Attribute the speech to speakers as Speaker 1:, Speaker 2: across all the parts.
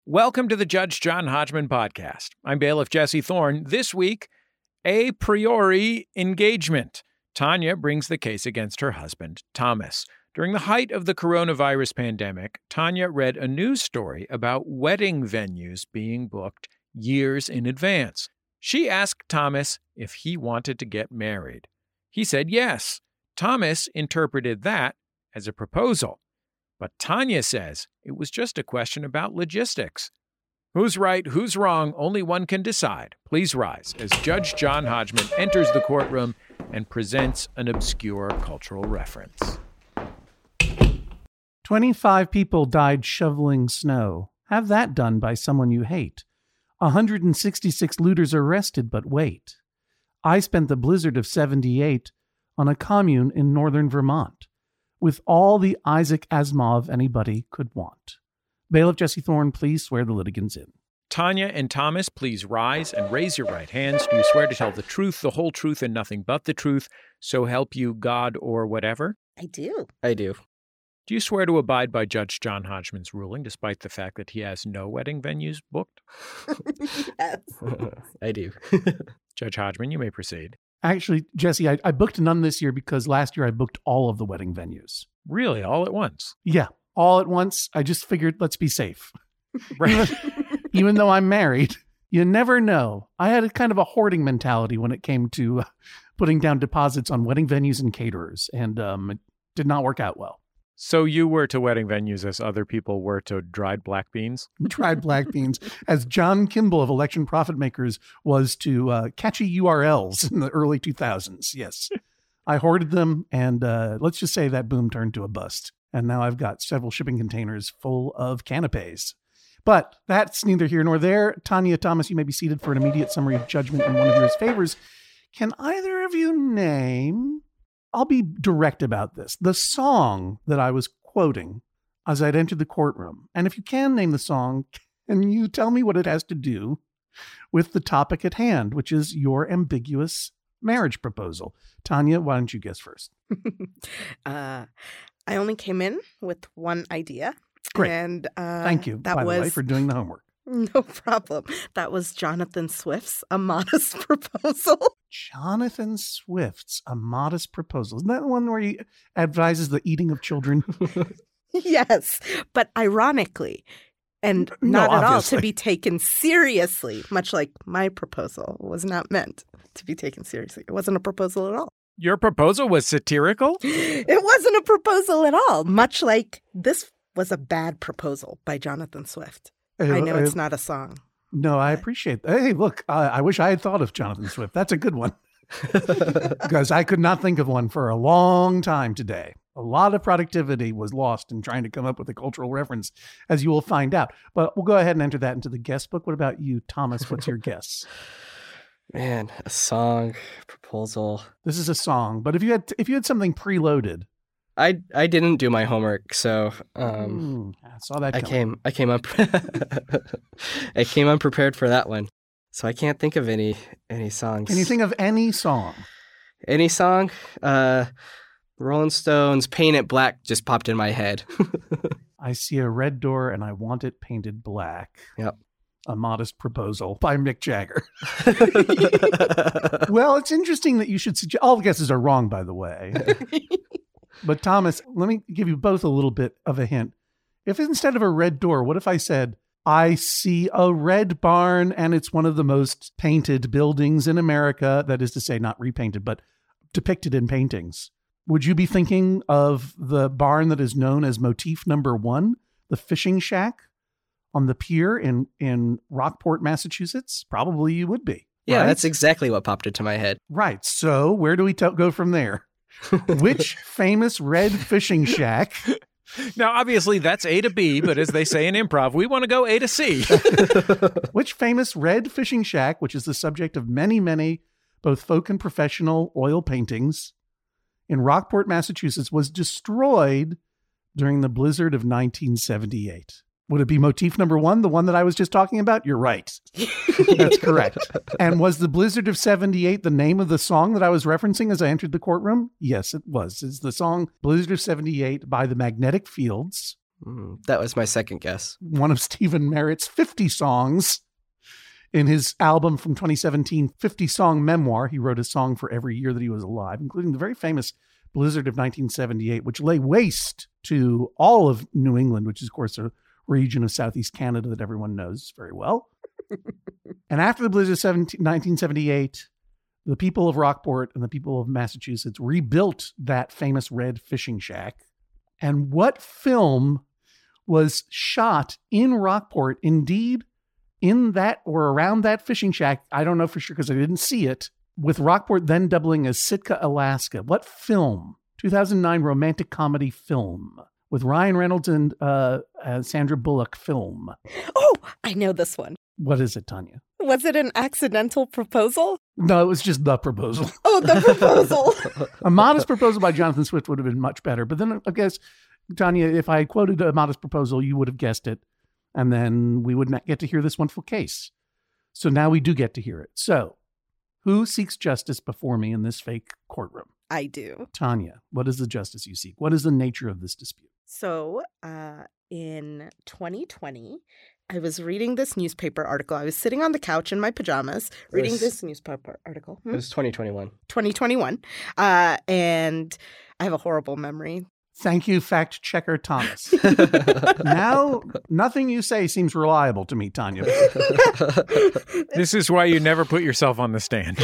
Speaker 1: Welcome to the Judge John Hodgman podcast. I'm bailiff Jesse Thorne. This week, a priori engagement. Tanya brings the case against her husband, Thomas. During the height of the coronavirus pandemic, Tanya read a news story about wedding venues being booked years in advance. She asked Thomas if he wanted to get married. He said yes. Thomas interpreted that as a proposal. But Tanya says it was just a question about logistics. Who's right, who's wrong, only one can decide. Please rise as Judge John Hodgman enters the courtroom and presents an obscure cultural reference.
Speaker 2: 25 people died shoveling snow. Have that done by someone you hate. 166 looters arrested, but wait. I spent the blizzard of 78 on a commune in northern Vermont, with all the Isaac Asimov anybody could want. Bailiff Jesse Thorne, please swear the litigants in.
Speaker 1: Tanya and Thomas, please rise and raise your right hands. Do you swear to tell the truth, the whole truth, and nothing but the truth, so help you God or whatever?
Speaker 3: I do.
Speaker 4: I do.
Speaker 1: Do you swear to abide by Judge John Hodgman's ruling, despite the fact that he has no wedding venues booked?
Speaker 3: Yes.
Speaker 4: I do.
Speaker 1: Judge Hodgman, you may proceed.
Speaker 2: Actually, Jesse, I booked none this year because last year I booked all of the wedding venues.
Speaker 1: Really, all at once?
Speaker 2: Yeah, all at once. I just figured, let's be safe.
Speaker 1: Right.
Speaker 2: Even though I'm married, you never know. I had a kind of a hoarding mentality when it came to putting down deposits on wedding venues and caterers, and it did not work out well.
Speaker 1: So you were to wedding venues as other people were to dried black beans?
Speaker 2: Dried black beans, as John Kimball of Election Profit Makers was to catchy URLs in the early 2000s. Yes, I hoarded them, and let's just say that boom turned to a bust. And now I've got several shipping containers full of canapes. But that's neither here nor there. Tanya, Thomas, you may be seated for an immediate summary of judgment in one of yours favors. Can either of you name... I'll be direct about this. The song that I was quoting as I'd entered the courtroom. And if you can name the song, can you tell me what it has to do with the topic at hand, which is your ambiguous marriage proposal? Tanya, why don't you guess first?
Speaker 3: I only came in with one idea.
Speaker 2: Great.
Speaker 3: And
Speaker 2: thank you,
Speaker 3: by
Speaker 2: the way, for doing the homework.
Speaker 3: No problem. That was Jonathan Swift's A Modest Proposal.
Speaker 2: Jonathan Swift's A Modest Proposal. Isn't that the one where he advises the eating of children?
Speaker 3: Yes, but ironically, and not at all to be taken seriously, much like my proposal was not meant to be taken seriously. It wasn't a proposal at all.
Speaker 1: Your proposal was satirical?
Speaker 3: It wasn't a proposal at all, much like this was a bad proposal by Jonathan Swift. I know it's not a song.
Speaker 2: No, I appreciate that. Hey, look, I wish I had thought of Jonathan Swift. That's a good one. Because I could not think of one for a long time today. A lot of productivity was lost in trying to come up with a cultural reference, as you will find out. But we'll go ahead and enter that into the guest book. What about you, Thomas? What's your guess?
Speaker 4: Man, a song, proposal.
Speaker 2: This is a song, but if you had something preloaded.
Speaker 4: I didn't do my homework, so
Speaker 2: I saw that coming.
Speaker 4: I came unprepared for that one. So I can't think of any songs.
Speaker 2: Can you think of any song?
Speaker 4: Any song? Rolling Stones, Paint It Black just popped in my head.
Speaker 2: I see a red door and I want it painted black.
Speaker 4: Yep.
Speaker 2: A Modest Proposal by Mick Jagger. Well, it's interesting that you should suggest. All the guesses are wrong, by the way. But Thomas, let me give you both a little bit of a hint. If instead of a red door, what if I said, I see a red barn and it's one of the most painted buildings in America? That is to say, not repainted, but depicted in paintings. Would you be thinking of the barn that is known as motif number 1, the fishing shack on the pier in Rockport, Massachusetts? Probably you would be.
Speaker 4: Yeah,
Speaker 2: right?
Speaker 4: That's exactly what popped into my head.
Speaker 2: Right. So where do we go from there? Which famous red fishing shack?
Speaker 1: Now, obviously, that's A to B, but as they say in improv, we want to go A to C.
Speaker 2: Which famous red fishing shack, which is the subject of many, many both folk and professional oil paintings in Rockport, Massachusetts, was destroyed during the blizzard of 1978? Would it be motif number 1, the one that I was just talking about? You're right. That's correct. And was the blizzard of 78 the name of the song that I was referencing as I entered the courtroom? Yes, it was. It's the song Blizzard of 78 by the Magnetic Fields.
Speaker 4: That was my second guess.
Speaker 2: One of Stephen Merritt's 50 songs. In his album from 2017, 50-song memoir, he wrote a song for every year that he was alive, including the very famous blizzard of 1978, which lay waste to all of New England, which is, of course, a region of southeast Canada that everyone knows very well. And after the blizzard of 1978, the people of Rockport and the people of Massachusetts rebuilt that famous red fishing shack. And what film was shot in Rockport, indeed, in that or around that fishing shack? I don't know for sure because I didn't see it, with Rockport then doubling as Sitka, Alaska. What film? 2009 romantic comedy film with Ryan Reynolds and Sandra Bullock film.
Speaker 3: Oh, I know this one.
Speaker 2: What is it, Tanya?
Speaker 3: Was it An Accidental Proposal?
Speaker 2: No, it was just The Proposal.
Speaker 3: Oh, The Proposal.
Speaker 2: A Modest Proposal by Jonathan Swift would have been much better. But then I guess, Tanya, if I quoted A Modest Proposal, you would have guessed it. And then we would not get to hear this wonderful case. So now we do get to hear it. So who seeks justice before me in this fake courtroom?
Speaker 3: I do.
Speaker 2: Tanya, what is the justice you seek? What is the nature of this dispute?
Speaker 3: So in 2020, I was reading this newspaper article. I was sitting on the couch in my pajamas reading this newspaper article.
Speaker 4: It was 2021.
Speaker 3: 2021. And I have a horrible memory.
Speaker 2: Thank you, fact checker Thomas. Now, nothing you say seems reliable to me, Tanya.
Speaker 1: This is why you never put yourself on the stand.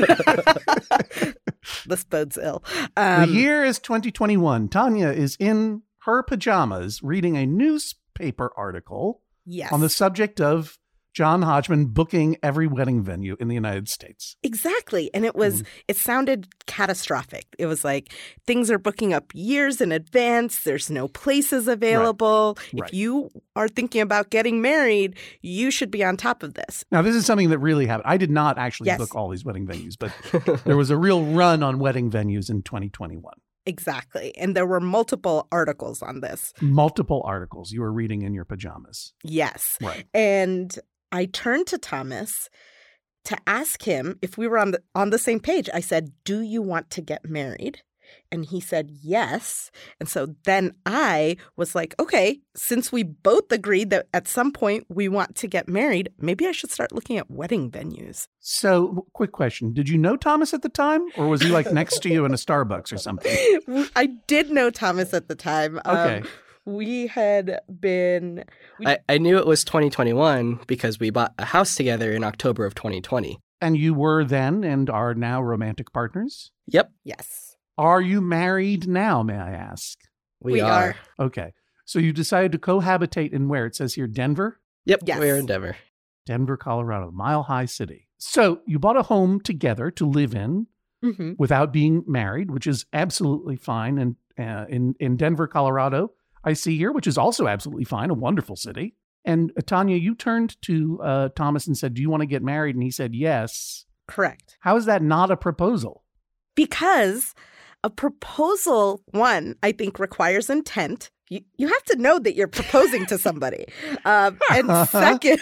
Speaker 3: This bodes ill.
Speaker 2: The year is 2021. Tanya is in her pajamas reading a newspaper article on the subject of John Hodgman booking every wedding venue in the United States.
Speaker 3: Exactly. And it sounded catastrophic. It was like things are booking up years in advance. There's no places available. Right. If you are thinking about getting married, you should be on top of this.
Speaker 2: Now, this is something that really happened. I did not actually book all these wedding venues, but there was a real run on wedding venues in 2021.
Speaker 3: Exactly. And there were multiple articles on this.
Speaker 2: Multiple articles you were reading in your pajamas.
Speaker 3: Yes.
Speaker 2: Right.
Speaker 3: And I turned to Thomas to ask him if we were on the same page. I said, "Do you want to get married?" And he said, "Yes." And so then I was like, okay, since we both agreed that at some point we want to get married, maybe I should start looking at wedding venues.
Speaker 2: So, quick question. Did you know Thomas at the time? Or was he like next to you in a Starbucks or something?
Speaker 3: I did know Thomas at the time.
Speaker 2: Okay.
Speaker 3: We had been...
Speaker 4: I knew it was 2021 because we bought a house together in October of 2020.
Speaker 2: And you were then and are now romantic partners?
Speaker 4: Yep.
Speaker 3: Yes.
Speaker 2: Are you married now, may I ask?
Speaker 4: We are.
Speaker 2: Okay. So you decided to cohabitate in where? It says here Denver?
Speaker 4: Yep.
Speaker 3: Yes.
Speaker 4: We're in Denver.
Speaker 2: Denver, Colorado, Mile High City. So you bought a home together to live in without being married, which is absolutely fine. And in Denver, Colorado, I see here, which is also absolutely fine, a wonderful city. And Tanya, you turned to Thomas and said, "Do you want to get married?" And he said, "Yes."
Speaker 3: Correct.
Speaker 2: How is that not a proposal?
Speaker 3: Because a proposal, one, I think requires intent. You have to know that you're proposing to somebody. And second,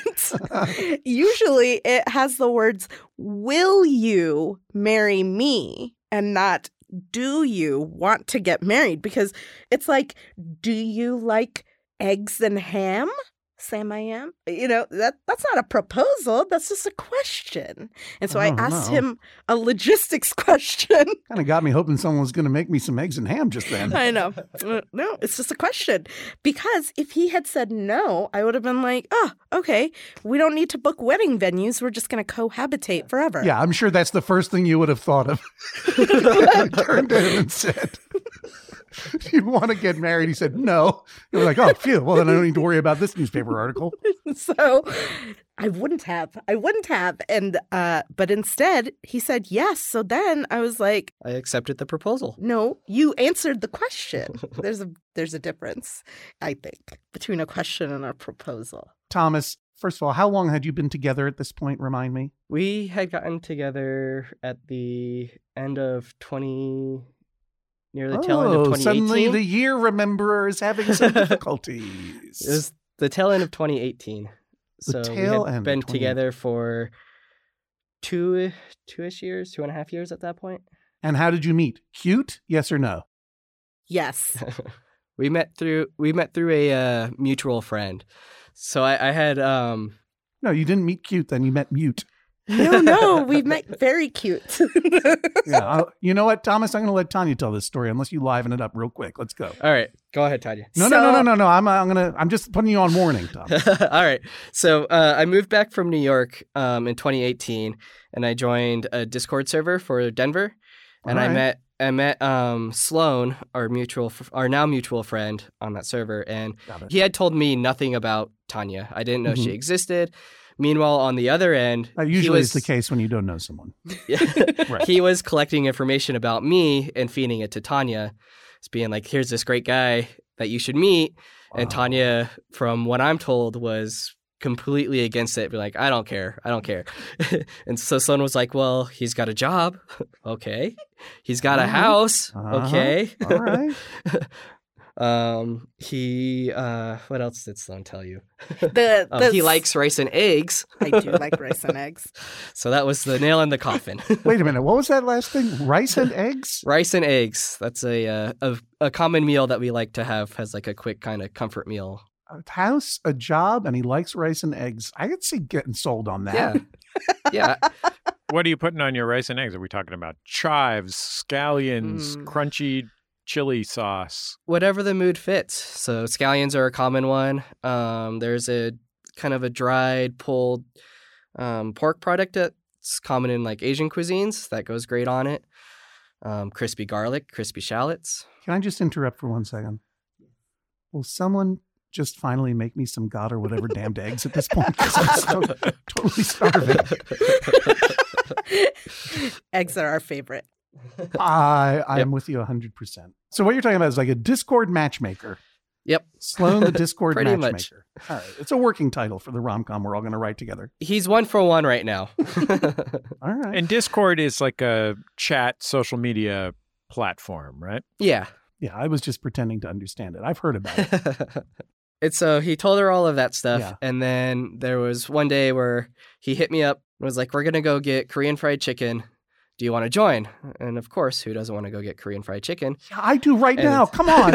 Speaker 3: usually it has the words, "Will you marry me?" and not, "Do you want to get married?" Because it's like, do you like eggs and ham? Sam, I am. You know, that's not a proposal. That's just a question. And so I asked him a logistics question.
Speaker 2: Kind of got me hoping someone was going to make me some eggs and ham just then.
Speaker 3: I know. No, it's just a question. Because if he had said no, I would have been like, oh, okay, we don't need to book wedding venues. We're just going to cohabitate forever.
Speaker 2: Yeah, I'm sure that's the first thing you would have thought of. I turned to him and said, "Do you want to get married?" He said, "No." You were like, "Oh, phew. Well, then I don't need to worry about this newspaper article."
Speaker 3: So I wouldn't have. And but instead he said yes. So then I was like,
Speaker 4: I accepted the proposal.
Speaker 3: No, you answered the question. There's a difference, I think, between a question and a proposal.
Speaker 2: Thomas, first of all, how long had you been together at this point? Remind me.
Speaker 4: We had gotten together at the end of near the tail end of 2018.
Speaker 2: Suddenly the year remember is having some difficulties.
Speaker 4: It was the tail end of 2018. So we had been together for two-ish years, 2.5 years at that point.
Speaker 2: And how did you meet? Cute? Yes or no?
Speaker 3: Yes.
Speaker 4: We met through a mutual friend. So I had
Speaker 2: No, you didn't meet cute. Then you met mute.
Speaker 3: No, we met very cute.
Speaker 2: Yeah, you know what, Thomas? I'm going to let Tanya tell this story unless you liven it up real quick. Let's go.
Speaker 4: All right, go ahead, Tanya.
Speaker 2: No. I'm just putting you on warning, Thomas.
Speaker 4: All right. So I moved back from New York in 2018, and I joined a Discord server for Denver, and I met Sloan, our now mutual friend on that server, and he had told me nothing about Tanya. I didn't know she existed. Meanwhile, on the other end,
Speaker 2: that usually is the case when you don't know someone.
Speaker 4: Right. He was collecting information about me and feeding it to Tanya. It's being like, here's this great guy that you should meet. Wow. And Tanya, from what I'm told, was completely against it. Be like, I don't care. And so Sloan was like, well, he's got a job. Okay. He's got a house. Okay.
Speaker 2: All right.
Speaker 4: What else did Sloan tell you?
Speaker 3: He
Speaker 4: likes rice and eggs.
Speaker 3: I do like rice and eggs.
Speaker 4: So that was the nail in the coffin.
Speaker 2: Wait a minute. What was that last thing? Rice and eggs?
Speaker 4: Rice and eggs. That's a common meal that we like to have as like a quick kind of comfort meal.
Speaker 2: A house, a job, and he likes rice and eggs. I could see getting sold on that.
Speaker 4: Yeah.
Speaker 1: What are you putting on your rice and eggs? Are we talking about chives, scallions, crunchy chili sauce?
Speaker 4: Whatever the mood fits. So scallions are a common one. There's a kind of a dried, pulled pork product that's common in like Asian cuisines that goes great on it. Crispy garlic, crispy shallots.
Speaker 2: Can I just interrupt for 1 second? Will someone just finally make me some God or whatever damned eggs at this point? Because I'm totally starving.
Speaker 3: Eggs are our favorite.
Speaker 2: I am with you 100%. So what you're talking about is like a Discord matchmaker.
Speaker 4: Yep.
Speaker 2: Sloan the Discord
Speaker 4: Pretty
Speaker 2: matchmaker.
Speaker 4: Much.
Speaker 2: All right. It's a working title for the rom-com we're all going to write together.
Speaker 4: He's 1 for 1 right now.
Speaker 2: All right.
Speaker 1: And Discord is like a chat social media platform, right?
Speaker 4: Yeah.
Speaker 2: Yeah, I was just pretending to understand it. I've heard about it.
Speaker 4: So he told her all of that stuff. And then there was one day where he hit me up and was like, we're going to go get Korean fried chicken. Do you want to join? And of course, who doesn't want to go get Korean fried chicken?
Speaker 2: Yeah, I do right now. Come on.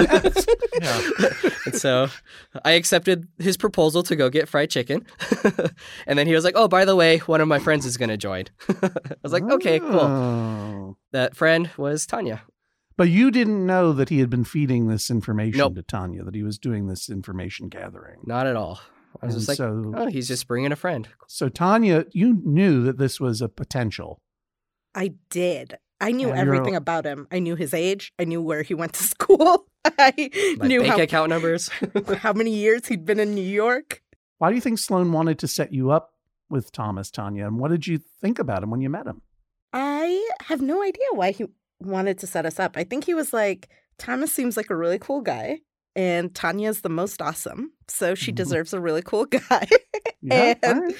Speaker 4: And so I accepted his proposal to go get fried chicken. And then he was like, oh, by the way, one of my friends is going to join. I was like, okay, cool. That friend was Tanya.
Speaker 2: But you didn't know that he had been feeding this information to Tanya, that he was doing this information gathering.
Speaker 4: Not at all. I was just like, oh, he's just bringing a friend.
Speaker 2: So Tanya, you knew that this was a potential.
Speaker 3: I did. I knew everything about him. I knew his age. I knew where he went to school. I knew
Speaker 4: bank account numbers.
Speaker 3: How many years he'd been in New York.
Speaker 2: Why do you think Sloan wanted to set you up with Thomas, Tanya? And what did you think about him when you met him?
Speaker 3: I have no idea why he wanted to set us up. I think he was like, Thomas seems like a really cool guy. And Tanya's the most awesome. So she deserves a really cool guy. And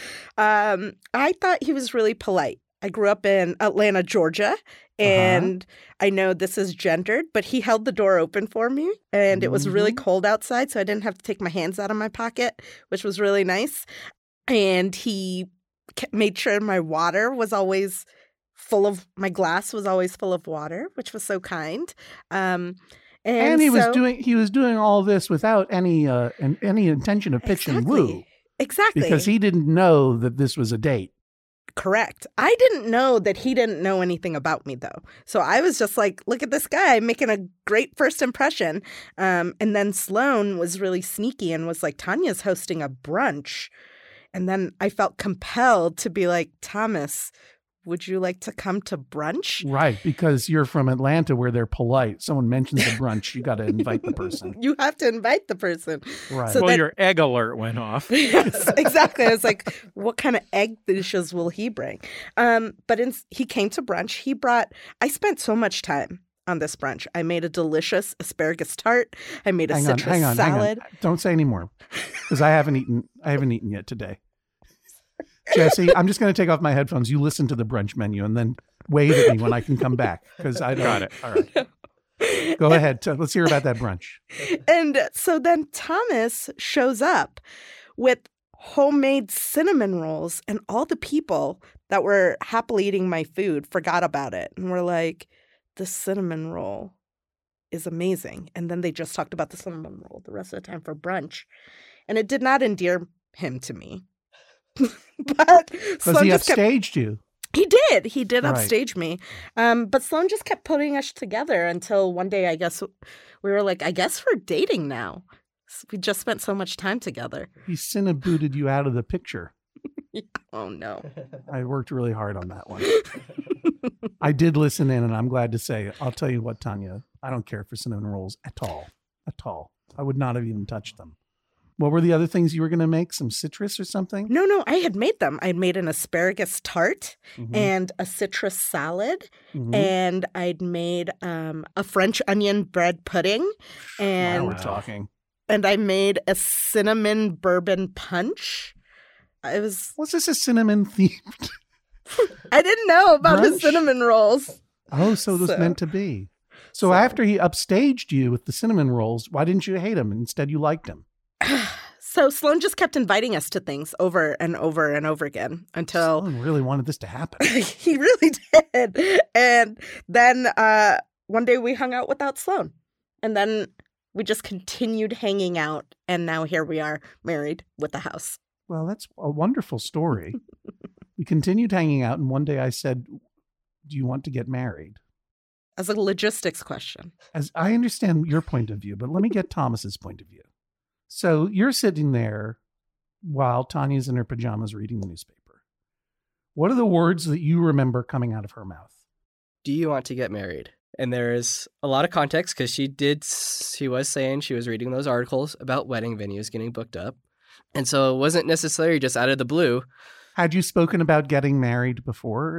Speaker 3: I thought he was really polite. I grew up in Atlanta, Georgia, and I know this is gendered, but he held the door open for me, and it was really cold outside, so I didn't have to take my hands out of my pocket, which was really nice. And he made sure my water was always my glass was always full of water, which was so kind. And he was doing all this without any intention of pitch and woo. Exactly.
Speaker 2: Because he didn't know that this was a date.
Speaker 3: Correct. I didn't know that he didn't know anything about me, though. So I was just like, look at this guy making a great first impression. And then Sloan was really sneaky and was like, Tanya's hosting a brunch. And then I felt compelled to be like, Thomas, would you like to come to brunch?
Speaker 2: Right, because you're from Atlanta where they're polite. Someone mentions a brunch, you got to invite the person.
Speaker 3: You have to invite the person.
Speaker 2: Right.
Speaker 1: So your egg alert went off.
Speaker 3: Yes, exactly. I was like, what kind of egg dishes will he bring? But he came to brunch. I spent so much time on this brunch. I made a delicious asparagus tart. I made a citrus salad.
Speaker 2: Hang on. Don't say any more, because I haven't eaten yet today. Jesse, I'm just going to take off my headphones. You listen to the brunch menu and then wave at me when I can come back, because I don't.
Speaker 1: Got it.
Speaker 2: All right. Go ahead. Let's hear about that brunch.
Speaker 3: And so then Thomas shows up with homemade cinnamon rolls, and all the people that were happily eating my food forgot about it. And we're like, the cinnamon roll. is amazing. And then they just talked about the cinnamon roll the rest of the time for brunch. And it did not endear him to me. But
Speaker 2: because he upstaged you.
Speaker 3: He did. He did
Speaker 2: Right.
Speaker 3: upstage me. But Sloan just kept putting us together until one day, I guess, we were like, I guess we're dating now. We just spent so much time together.
Speaker 2: He cinnabooted you out of the picture.
Speaker 3: Oh, no.
Speaker 2: I worked really hard on that one. I did listen in, and I'm glad to say, I'll tell you what, Tanya, I don't care for cinnamon rolls at all. At all. I would not have even touched them. What were the other things you were going to make? Some citrus or something?
Speaker 3: No, I had made them. I had made an asparagus tart
Speaker 2: Mhm.
Speaker 3: and a citrus salad,
Speaker 2: Mhm.
Speaker 3: and I'd made a French onion bread pudding,
Speaker 2: Now
Speaker 3: and
Speaker 2: we're talking.
Speaker 3: I made a cinnamon bourbon punch.
Speaker 2: Was this a cinnamon themed?
Speaker 3: I didn't know about
Speaker 2: Brunch?
Speaker 3: his cinnamon rolls.
Speaker 2: Oh, so it was meant to be. So after he upstaged you with the cinnamon rolls, why didn't you hate him? Instead, you liked him.
Speaker 3: So Sloan just kept inviting us to things over and over and over again until
Speaker 2: Someone really wanted this to happen.
Speaker 3: he really did. And then one day we hung out without Sloan. And then we just continued hanging out. And now here we are, married with a house.
Speaker 2: Well, that's a wonderful story. We continued hanging out, and one day I said, do you want to get married?
Speaker 3: As a logistics question.
Speaker 2: As I understand your point of view, but let me get Thomas's point of view. So you're sitting there while Tanya's in her pajamas reading the newspaper. What are the words that you remember coming out of her mouth?
Speaker 4: Do you want to get married? And there's a lot of context because she was saying she was reading those articles about wedding venues getting booked up. And so it wasn't necessarily just out of the blue.
Speaker 2: Had you spoken about getting married before?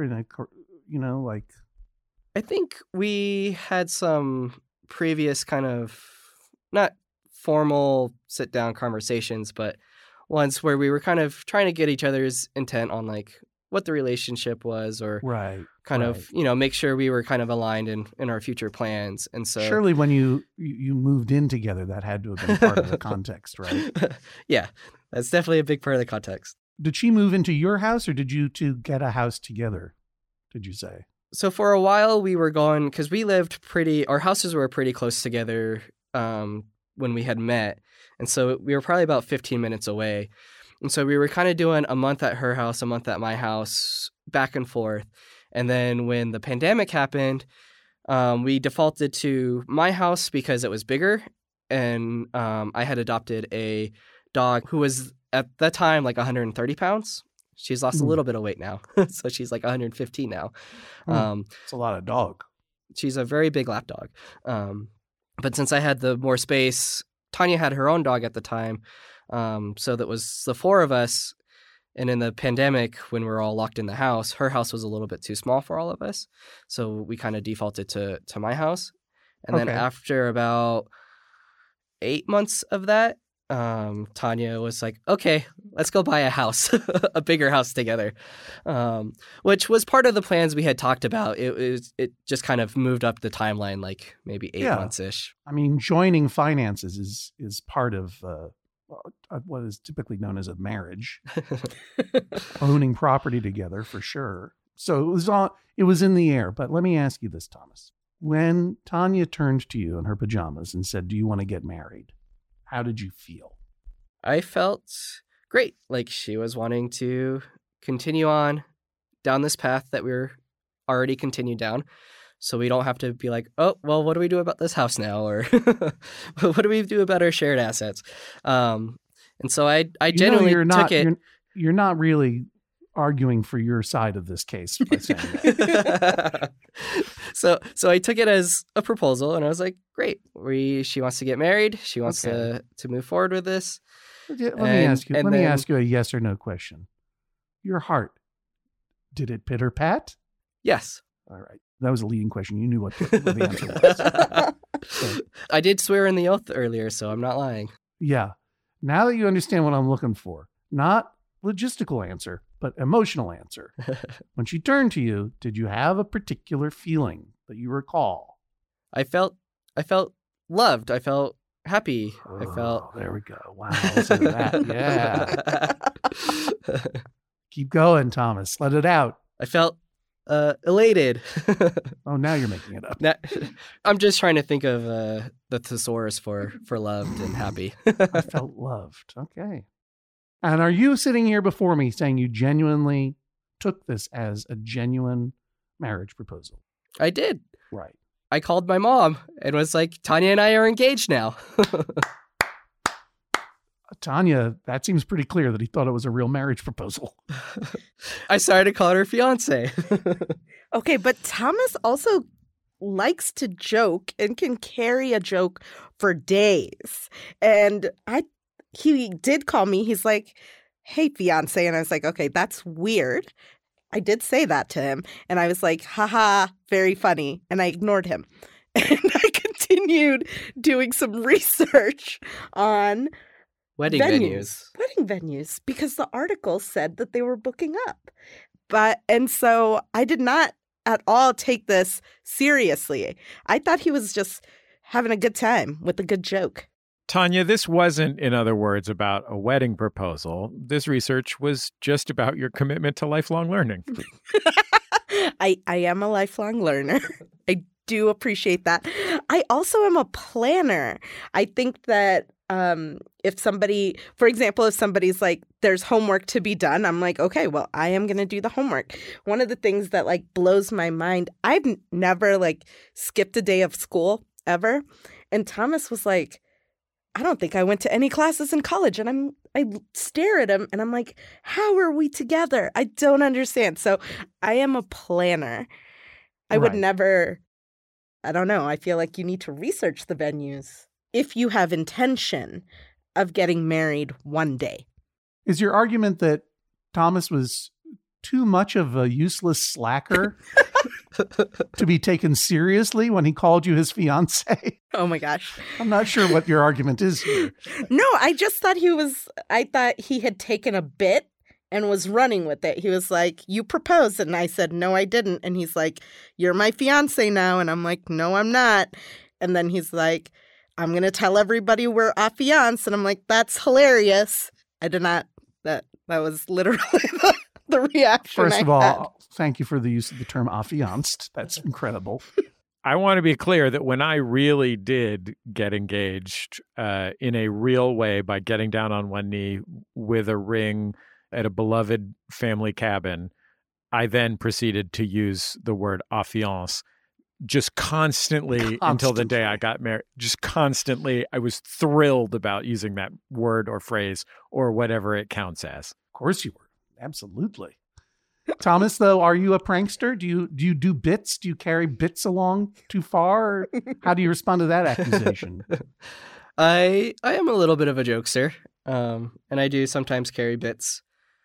Speaker 4: I think we had some previous kind of, not formal sit-down conversations, but ones where we were kind of trying to get each other's intent on like what the relationship was, or kind of, make sure we were kind of aligned in our future plans. And so
Speaker 2: surely when you moved in together, that had to have been part of the context, right?
Speaker 4: Yeah, that's definitely a big part of the context.
Speaker 2: Did she move into your house, or did you two get a house together, did you say?
Speaker 4: So for a while we were going, because we lived our houses were pretty close together when we had met. And so we were probably about 15 minutes away. And so we were kind of doing a month at her house, a month at my house, back and forth. And then when the pandemic happened, we defaulted to my house because it was bigger. And I had adopted a dog who was at that time like 130 pounds. She's lost a little bit of weight now. So she's like 115 now.
Speaker 2: It's a lot of dog.
Speaker 4: She's a very big lap dog. But since I had the more space, Tanya had her own dog at the time. So that was the four of us. And in the pandemic, when we were all locked in the house, her house was a little bit too small for all of us. So we kind of defaulted to my house. And then after about 8 months of that, Tanya was like, okay, let's go buy a house, a bigger house together, which was part of the plans we had talked about. It just kind of moved up the timeline, like maybe 8 months-ish.
Speaker 2: I mean, joining finances is part of what is typically known as a marriage, owning property together for sure. So it was in the air. But let me ask you this, Thomas. When Tanya turned to you in her pajamas and said, do you want to get married? How did you feel?
Speaker 4: I felt great. Like she was wanting to continue on down this path that we're already continued down. So we don't have to be like, oh, well, what do we do about this house now? Or what do we do about our shared assets? And so I genuinely took it.
Speaker 2: You're not really arguing for your side of this case by saying that.
Speaker 4: So I took it as a proposal, and I was like, great. She wants to get married. She wants to move forward with this.
Speaker 2: Let me ask you a yes or no question. Your heart, did it pitter pat?
Speaker 4: Yes.
Speaker 2: All right. That was a leading question. You knew what the answer was. So,
Speaker 4: I did swear in the oath earlier, so I'm not lying.
Speaker 2: Yeah. Now that you understand what I'm looking for, not logistical answer, but emotional answer. When she turned to you, did you have a particular feeling that you recall?
Speaker 4: I felt loved. I felt happy.
Speaker 2: There we go. Wow. Listen to that. Yeah. Keep going, Thomas. Let it out.
Speaker 4: I felt elated.
Speaker 2: Oh, now you're making it up.
Speaker 4: I'm just trying to think of the thesaurus for loved and happy.
Speaker 2: I felt loved. Okay. And are you sitting here before me saying you genuinely took this as a genuine marriage proposal?
Speaker 4: I did.
Speaker 2: Right.
Speaker 4: I called my mom and was like, Tanya and I are engaged now.
Speaker 2: Tanya, that seems pretty clear that he thought it was a real marriage proposal.
Speaker 4: I started to call her fiance.
Speaker 3: Okay, but Thomas also likes to joke and can carry a joke for days. And he did call me. He's like, hey, fiance. And I was like, okay, that's weird. I did say that to him. And I was like, haha, very funny. And I ignored him. And I continued doing some research on
Speaker 4: wedding venues.
Speaker 3: Wedding venues, because the article said that they were booking up. And so I did not at all take this seriously. I thought he was just having a good time with a good joke.
Speaker 1: Tanya, this wasn't, in other words, about a wedding proposal. This research was just about your commitment to lifelong learning.
Speaker 3: I am a lifelong learner. I do appreciate that. I also am a planner. I think that if somebody, for example, if somebody's like, there's homework to be done, I'm like, okay, well, I am going to do the homework. One of the things that like blows my mind, I've never like skipped a day of school ever. And Thomas was like, I don't think I went to any classes in college. And I stare at him and I'm like, how are we together? I don't understand. So I am a planner. I would never, I don't know. I feel like you need to research the venues if you have intention of getting married one day.
Speaker 2: Is your argument that Thomas was too much of a useless slacker to be taken seriously when he called you his fiance?
Speaker 3: Oh my gosh.
Speaker 2: I'm not sure what your argument is here.
Speaker 3: No, I just thought I thought he had taken a bit and was running with it. He was like, you proposed. And I said, no, I didn't. And he's like, you're my fiance now. And I'm like, no, I'm not. And then he's like, I'm going to tell everybody we're affianced. And I'm like, that's hilarious. I did not. That was literally the reaction.
Speaker 2: First of all, thank you for the use of the term affianced. That's incredible.
Speaker 1: I want to be clear that when I really did get engaged in a real way by getting down on one knee with a ring at a beloved family cabin, I then proceeded to use the word affiance just constantly until the day I got married. Just constantly. I was thrilled about using that word or phrase or whatever it counts as.
Speaker 2: Of course you were. Absolutely. Thomas, though, are you a prankster? Do you do bits? Do you carry bits along too far? How do you respond to that accusation?
Speaker 4: I am a little bit of a jokester, and I do sometimes carry bits.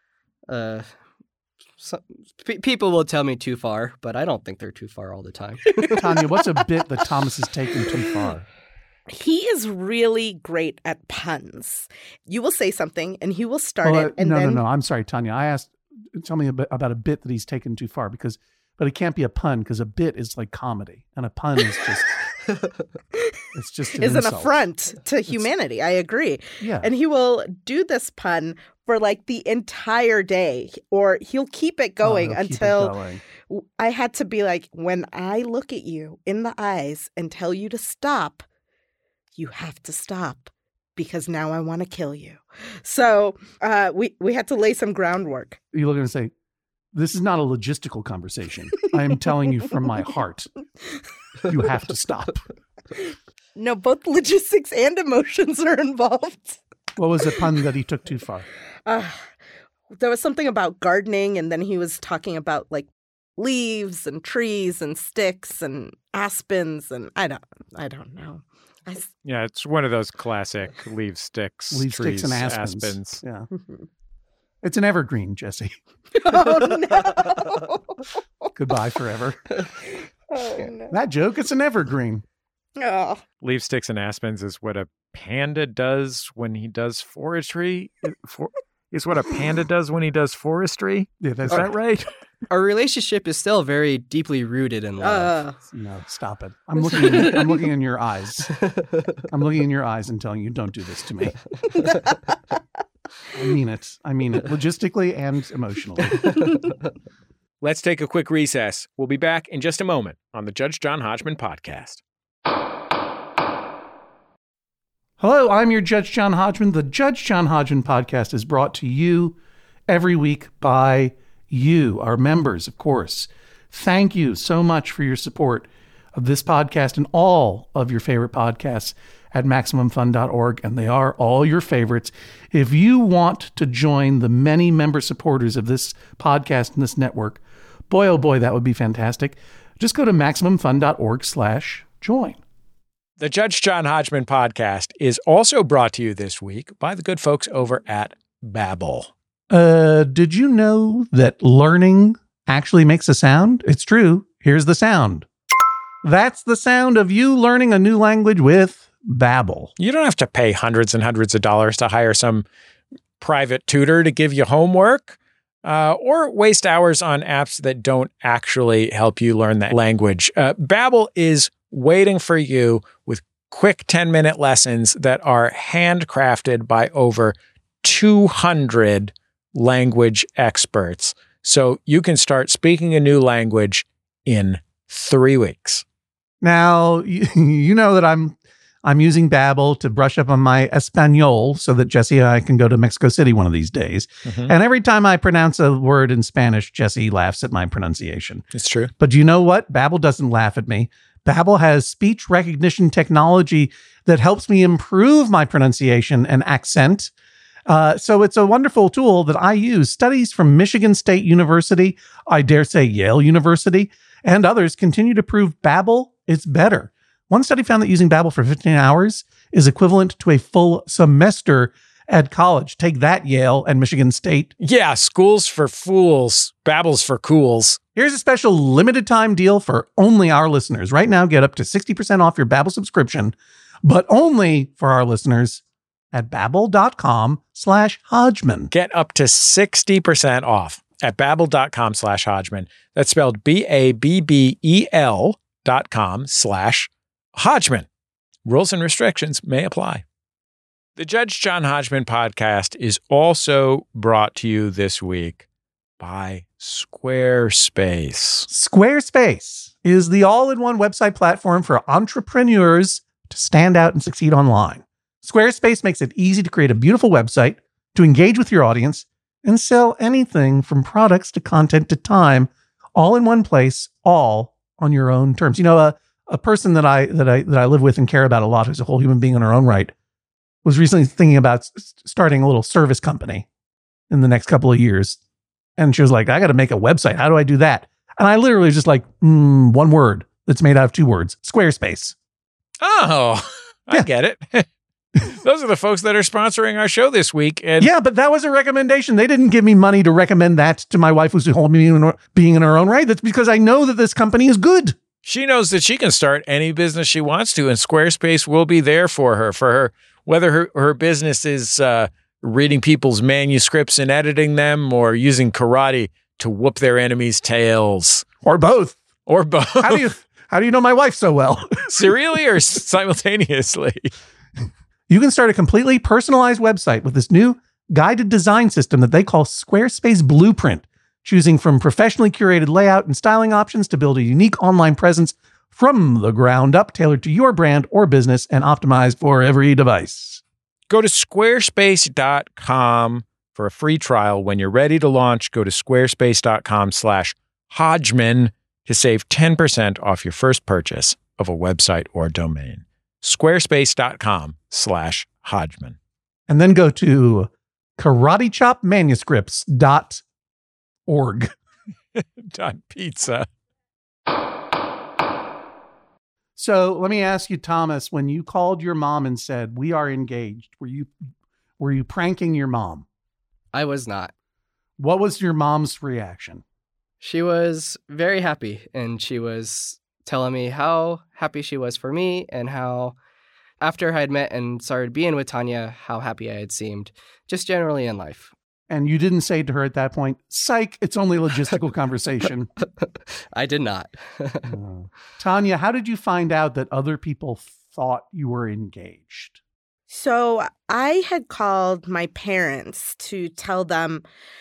Speaker 4: People will tell me too far, but I don't think they're too far all the time.
Speaker 2: Tanya, what's a bit that Thomas has taken too far?
Speaker 3: He is really great at puns. You will say something, and he will start it. And
Speaker 2: No. I'm sorry, Tanya. I asked, tell me about a bit that he's taken too far, but it can't be a pun because a bit is like comedy, and a pun is just it's just an insult.
Speaker 3: An affront to humanity. I agree.
Speaker 2: Yeah,
Speaker 3: and he will do this pun for like the entire day, or he'll keep it going until I had to be like, when I look at you in the eyes and tell you to stop, you have to stop because now I want to kill you. So we had to lay some groundwork.
Speaker 2: You're looking to say, this is not a logistical conversation. I am telling you from my heart, you have to stop.
Speaker 3: No, both logistics and emotions are involved.
Speaker 2: What was a pun that he took too far?
Speaker 3: There was something about gardening, and then he was talking about like leaves and trees and sticks and aspens, and I don't know.
Speaker 1: Yeah, it's one of those classic leaves, sticks, trees,
Speaker 2: and aspens. Yeah. It's an evergreen, Jesse.
Speaker 3: Oh, no.
Speaker 2: Goodbye forever.
Speaker 3: Oh, no.
Speaker 2: That joke, it's an evergreen.
Speaker 3: Oh.
Speaker 1: Leaves, sticks, and aspens is what a panda does when he does forestry. Is what a panda does when he does forestry.
Speaker 2: Yeah,
Speaker 1: is that right?
Speaker 4: Our relationship is still very deeply rooted in love.
Speaker 2: No, stop it. I'm looking in your eyes. I'm looking in your eyes and telling you, don't do this to me. I mean it. Logistically and emotionally.
Speaker 1: Let's take a quick recess. We'll be back in just a moment on the Judge John Hodgman podcast.
Speaker 2: Hello, I'm your Judge John Hodgman. The Judge John Hodgman podcast is brought to you every week by you, our members, of course. Thank you so much for your support of this podcast and all of your favorite podcasts at MaximumFun.org, and they are all your favorites. If you want to join the many member supporters of this podcast and this network, boy, oh boy, that would be fantastic. Just go to MaximumFun.org/join.
Speaker 1: The Judge John Hodgman podcast is also brought to you this week by the good folks over at Babbel.
Speaker 2: Did you know that learning actually makes a sound? It's true. Here's the sound. That's the sound of you learning a new language with Babbel.
Speaker 1: You don't have to pay hundreds and hundreds of dollars to hire some private tutor to give you homework or waste hours on apps that don't actually help you learn that language. Babbel is waiting for you with quick 10-minute lessons that are handcrafted by over 200 language experts. So you can start speaking a new language in 3 weeks.
Speaker 2: Now, you know that I'm using Babbel to brush up on my Espanol so that Jesse and I can go to Mexico City one of these days. Mm-hmm. And every time I pronounce a word in Spanish, Jesse laughs at my pronunciation.
Speaker 1: It's true.
Speaker 2: But you know what? Babbel doesn't laugh at me. Babbel has speech recognition technology that helps me improve my pronunciation and accent. So it's a wonderful tool that I use. Studies from Michigan State University, I dare say Yale University, and others continue to prove Babbel is better. One study found that using Babbel for 15 hours is equivalent to a full semester at college. Take that, Yale and Michigan State.
Speaker 1: Yeah, school's for fools. Babbel's for cools.
Speaker 2: Here's a special limited time deal for only our listeners. Right now, get up to 60% off your Babbel subscription, but only for our listeners at Babbel.com/Hodgman.
Speaker 1: Get up to 60% off at Babbel.com/Hodgman. That's spelled BABBEL.com/Hodgman. Rules and restrictions may apply. The Judge John Hodgman podcast is also brought to you this week by Squarespace.
Speaker 2: Squarespace is the all-in-one website platform for entrepreneurs to stand out and succeed online. Squarespace makes it easy to create a beautiful website, to engage with your audience, and sell anything from products to content to time, all in one place, all on your own terms. You know, a person that I live with and care about a lot, who's a whole human being in her own right, was recently thinking about starting a little service company in the next couple of years. And she was like, I got to make a website. How do I do that? And I literally was just like, one word that's made out of 2 words, Squarespace.
Speaker 1: Oh, I get it. Those are the folks that are sponsoring our show this week. And
Speaker 2: yeah, but that was a recommendation. They didn't give me money to recommend that to my wife, who's a whole being in her own right. That's because I know that this company is good.
Speaker 1: She knows that she can start any business she wants to, and Squarespace will be there for her, whether her business is reading people's manuscripts and editing them, or using karate to whoop their enemies' tails.
Speaker 2: Or both.
Speaker 1: How
Speaker 2: do you know my wife so well?
Speaker 1: Serially or simultaneously?
Speaker 2: You can start a completely personalized website with this new guided design system that they call Squarespace Blueprint, choosing from professionally curated layout and styling options to build a unique online presence from the ground up, tailored to your brand or business and optimized for every device.
Speaker 1: Go to squarespace.com for a free trial. When you're ready to launch, go to squarespace.com/Hodgman to save 10% off your first purchase of a website or domain. Squarespace.com/Hodgman.
Speaker 2: And then go to karatechopmanuscripts.org.
Speaker 1: .pizza.
Speaker 2: So let me ask you, Thomas, when you called your mom and said, we are engaged, were you pranking your mom?
Speaker 4: I was not.
Speaker 2: What was your mom's reaction?
Speaker 4: She was very happy, and she was telling me how happy she was for me, and how after I had met and started being with Tanya, how happy I had seemed, just generally in life.
Speaker 2: And you didn't say to her at that point, psych, it's only a logistical conversation.
Speaker 4: I did not.
Speaker 2: Tanya, how did you find out that other people thought you were engaged?
Speaker 3: So I had called my parents to tell them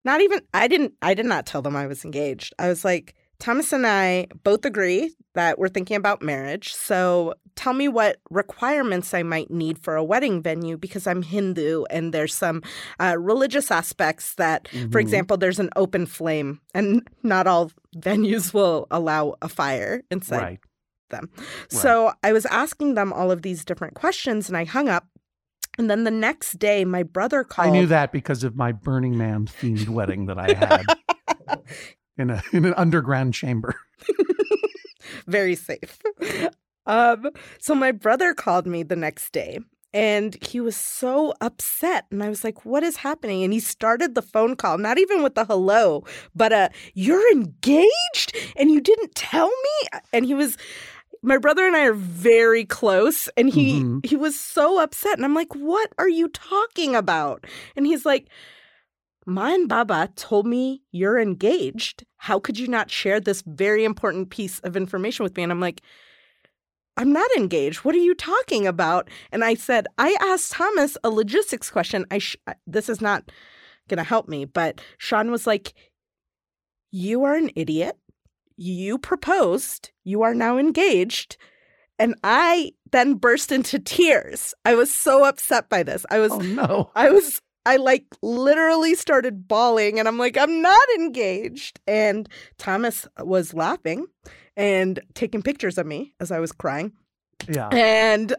Speaker 3: I did not tell them I was engaged. I was like, Thomas and I both agree that we're thinking about marriage. So tell me what requirements I might need for a wedding venue because I'm Hindu and there's some religious aspects that, for example, there's an open flame and not all venues will allow a fire inside them. Right. So I was asking them all of these different questions and I hung up. And then the next day, my brother called.
Speaker 2: I knew that because of my Burning Man themed wedding that I had in an underground chamber.
Speaker 3: Very safe. So my brother called me the next day and he was so upset. And I was like, what is happening? And he started the phone call, not even with the hello, but you're engaged and you didn't tell me? And my brother and I are very close, and he was so upset. And I'm like, what are you talking about? And he's like, Ma and Baba told me you're engaged. How could you not share this very important piece of information with me? And I'm like, I'm not engaged. What are you talking about? And I said, I asked Thomas a logistics question. This is not going to help me. But Sean was like, you are an idiot. You proposed, you are now engaged. And I then burst into tears. I was so upset by this.
Speaker 2: Oh, no.
Speaker 3: I like literally started bawling and I'm like, I'm not engaged. And Thomas was laughing and taking pictures of me as I was crying.
Speaker 2: Yeah.
Speaker 3: And,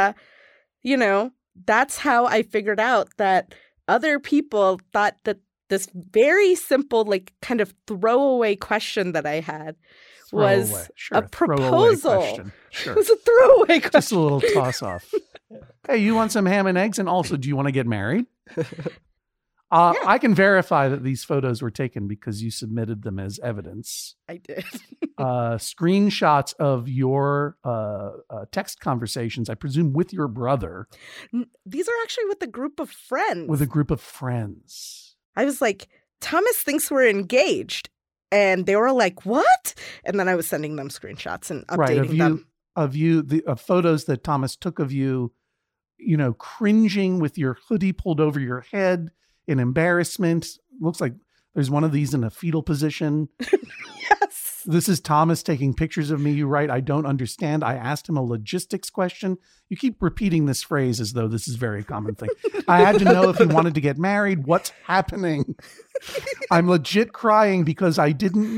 Speaker 3: that's how I figured out that other people thought that this very simple, like kind of throwaway question that I had was a proposal.
Speaker 2: Sure.
Speaker 3: It was a throwaway question.
Speaker 2: Just a little toss off. Hey, you want some ham and eggs? And also, do you want to get married?
Speaker 3: Yeah.
Speaker 2: I can verify that these photos were taken because you submitted them as evidence.
Speaker 3: I did.
Speaker 2: Screenshots of your text conversations, I presume, with your brother.
Speaker 3: These are actually with a group of friends.
Speaker 2: With a group of friends.
Speaker 3: I was like, Thomas thinks we're engaged. And they were like, what? And then I was sending them screenshots and updating them.
Speaker 2: Of photos that Thomas took of you, cringing with your hoodie pulled over your head in embarrassment. Looks like there's one of these in a fetal position.
Speaker 3: Yes.
Speaker 2: This is Thomas taking pictures of me. You write, I don't understand. I asked him a logistics question. You keep repeating this phrase as though this is a very common thing. I had to know if he wanted to get married. What's happening? I'm legit crying because I didn't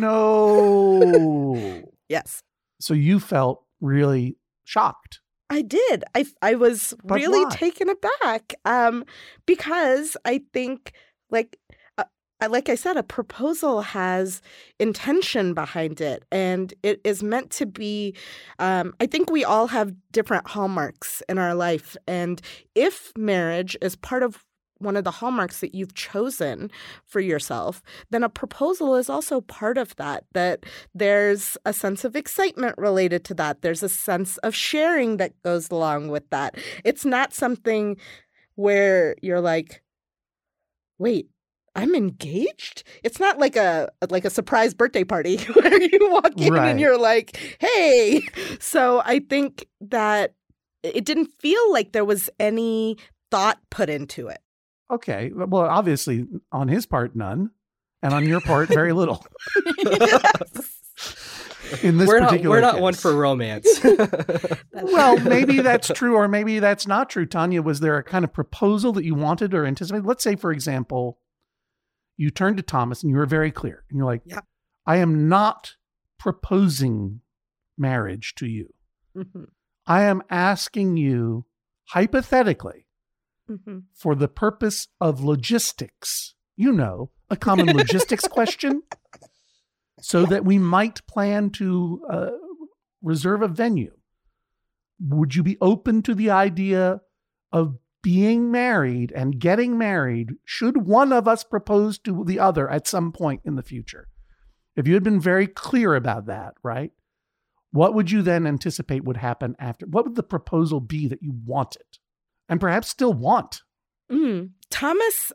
Speaker 2: know.
Speaker 3: Yes.
Speaker 2: So you felt really shocked.
Speaker 3: I did. I was really taken aback because I think like I said, a proposal has intention behind it, and it is meant to be, I think we all have different hallmarks in our life, and if marriage is part of one of the hallmarks that you've chosen for yourself, then a proposal is also part of that there's a sense of excitement related to that. There's a sense of sharing that goes along with that. It's not something where you're like, wait, I'm engaged? It's not like a surprise birthday party where you walk in and you're like, hey. So I think that it didn't feel like there was any thought put into it.
Speaker 2: Okay. Well, obviously on his part, none. And on your part, very little.
Speaker 3: Yes.
Speaker 2: In this
Speaker 4: we're not
Speaker 2: case.
Speaker 4: one for romance.
Speaker 2: Well, maybe that's true or maybe that's not true. Tanya, was there a kind of proposal that you wanted or anticipated? Let's say, for example, you turned to Thomas and you were very clear. And you're like,
Speaker 3: yeah.
Speaker 2: I am not proposing marriage to you.
Speaker 3: Mm-hmm.
Speaker 2: I am asking you, hypothetically, for the purpose of logistics, a common logistics question, so that we might plan to reserve a venue. Would you be open to the idea of being married and getting married should one of us propose to the other at some point in the future? If you had been very clear about that, right? What would you then anticipate would happen after? What would the proposal be that you wanted and perhaps still want?
Speaker 3: Thomas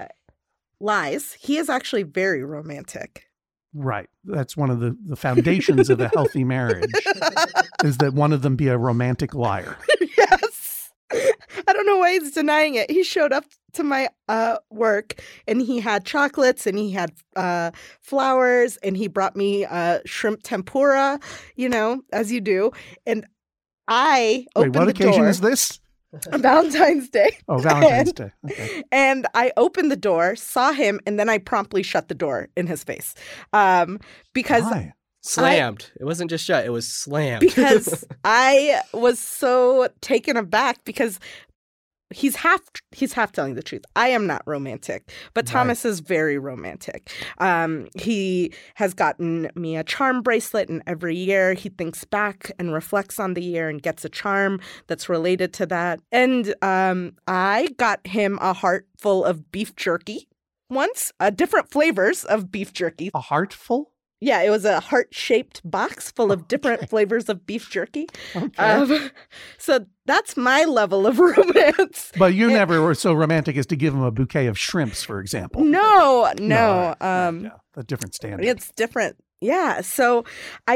Speaker 3: lies. He is actually very romantic.
Speaker 2: Right. That's one of the foundations of a healthy marriage is that one of them be a romantic liar.
Speaker 3: Yes. I don't know why he's denying it. He showed up to my work, and he had chocolates and he had flowers, and he brought me shrimp tempura, as you do. And I opened the door.
Speaker 2: Wait, what occasion is this?
Speaker 3: Valentine's Day.
Speaker 2: Oh, Valentine's Day. Okay.
Speaker 3: And I opened the door, saw him, and then I promptly shut the door in his face. Because
Speaker 2: Why?
Speaker 4: Slammed. It wasn't just shut, it was slammed.
Speaker 3: Because I was so taken aback because he's half telling the truth. I am not romantic, but Thomas is very romantic. He has gotten me a charm bracelet, and every year he thinks back and reflects on the year and gets a charm that's related to that. And I got him a heart full of beef jerky once, different flavors of beef jerky.
Speaker 2: A heart full?
Speaker 3: Yeah, it was a heart-shaped box full of different flavors of beef jerky.
Speaker 2: Okay.
Speaker 3: So that's my level of romance.
Speaker 2: But you never were so romantic as to give him a bouquet of shrimps, for example.
Speaker 3: No.
Speaker 2: A different standard.
Speaker 3: It's different. Yeah. So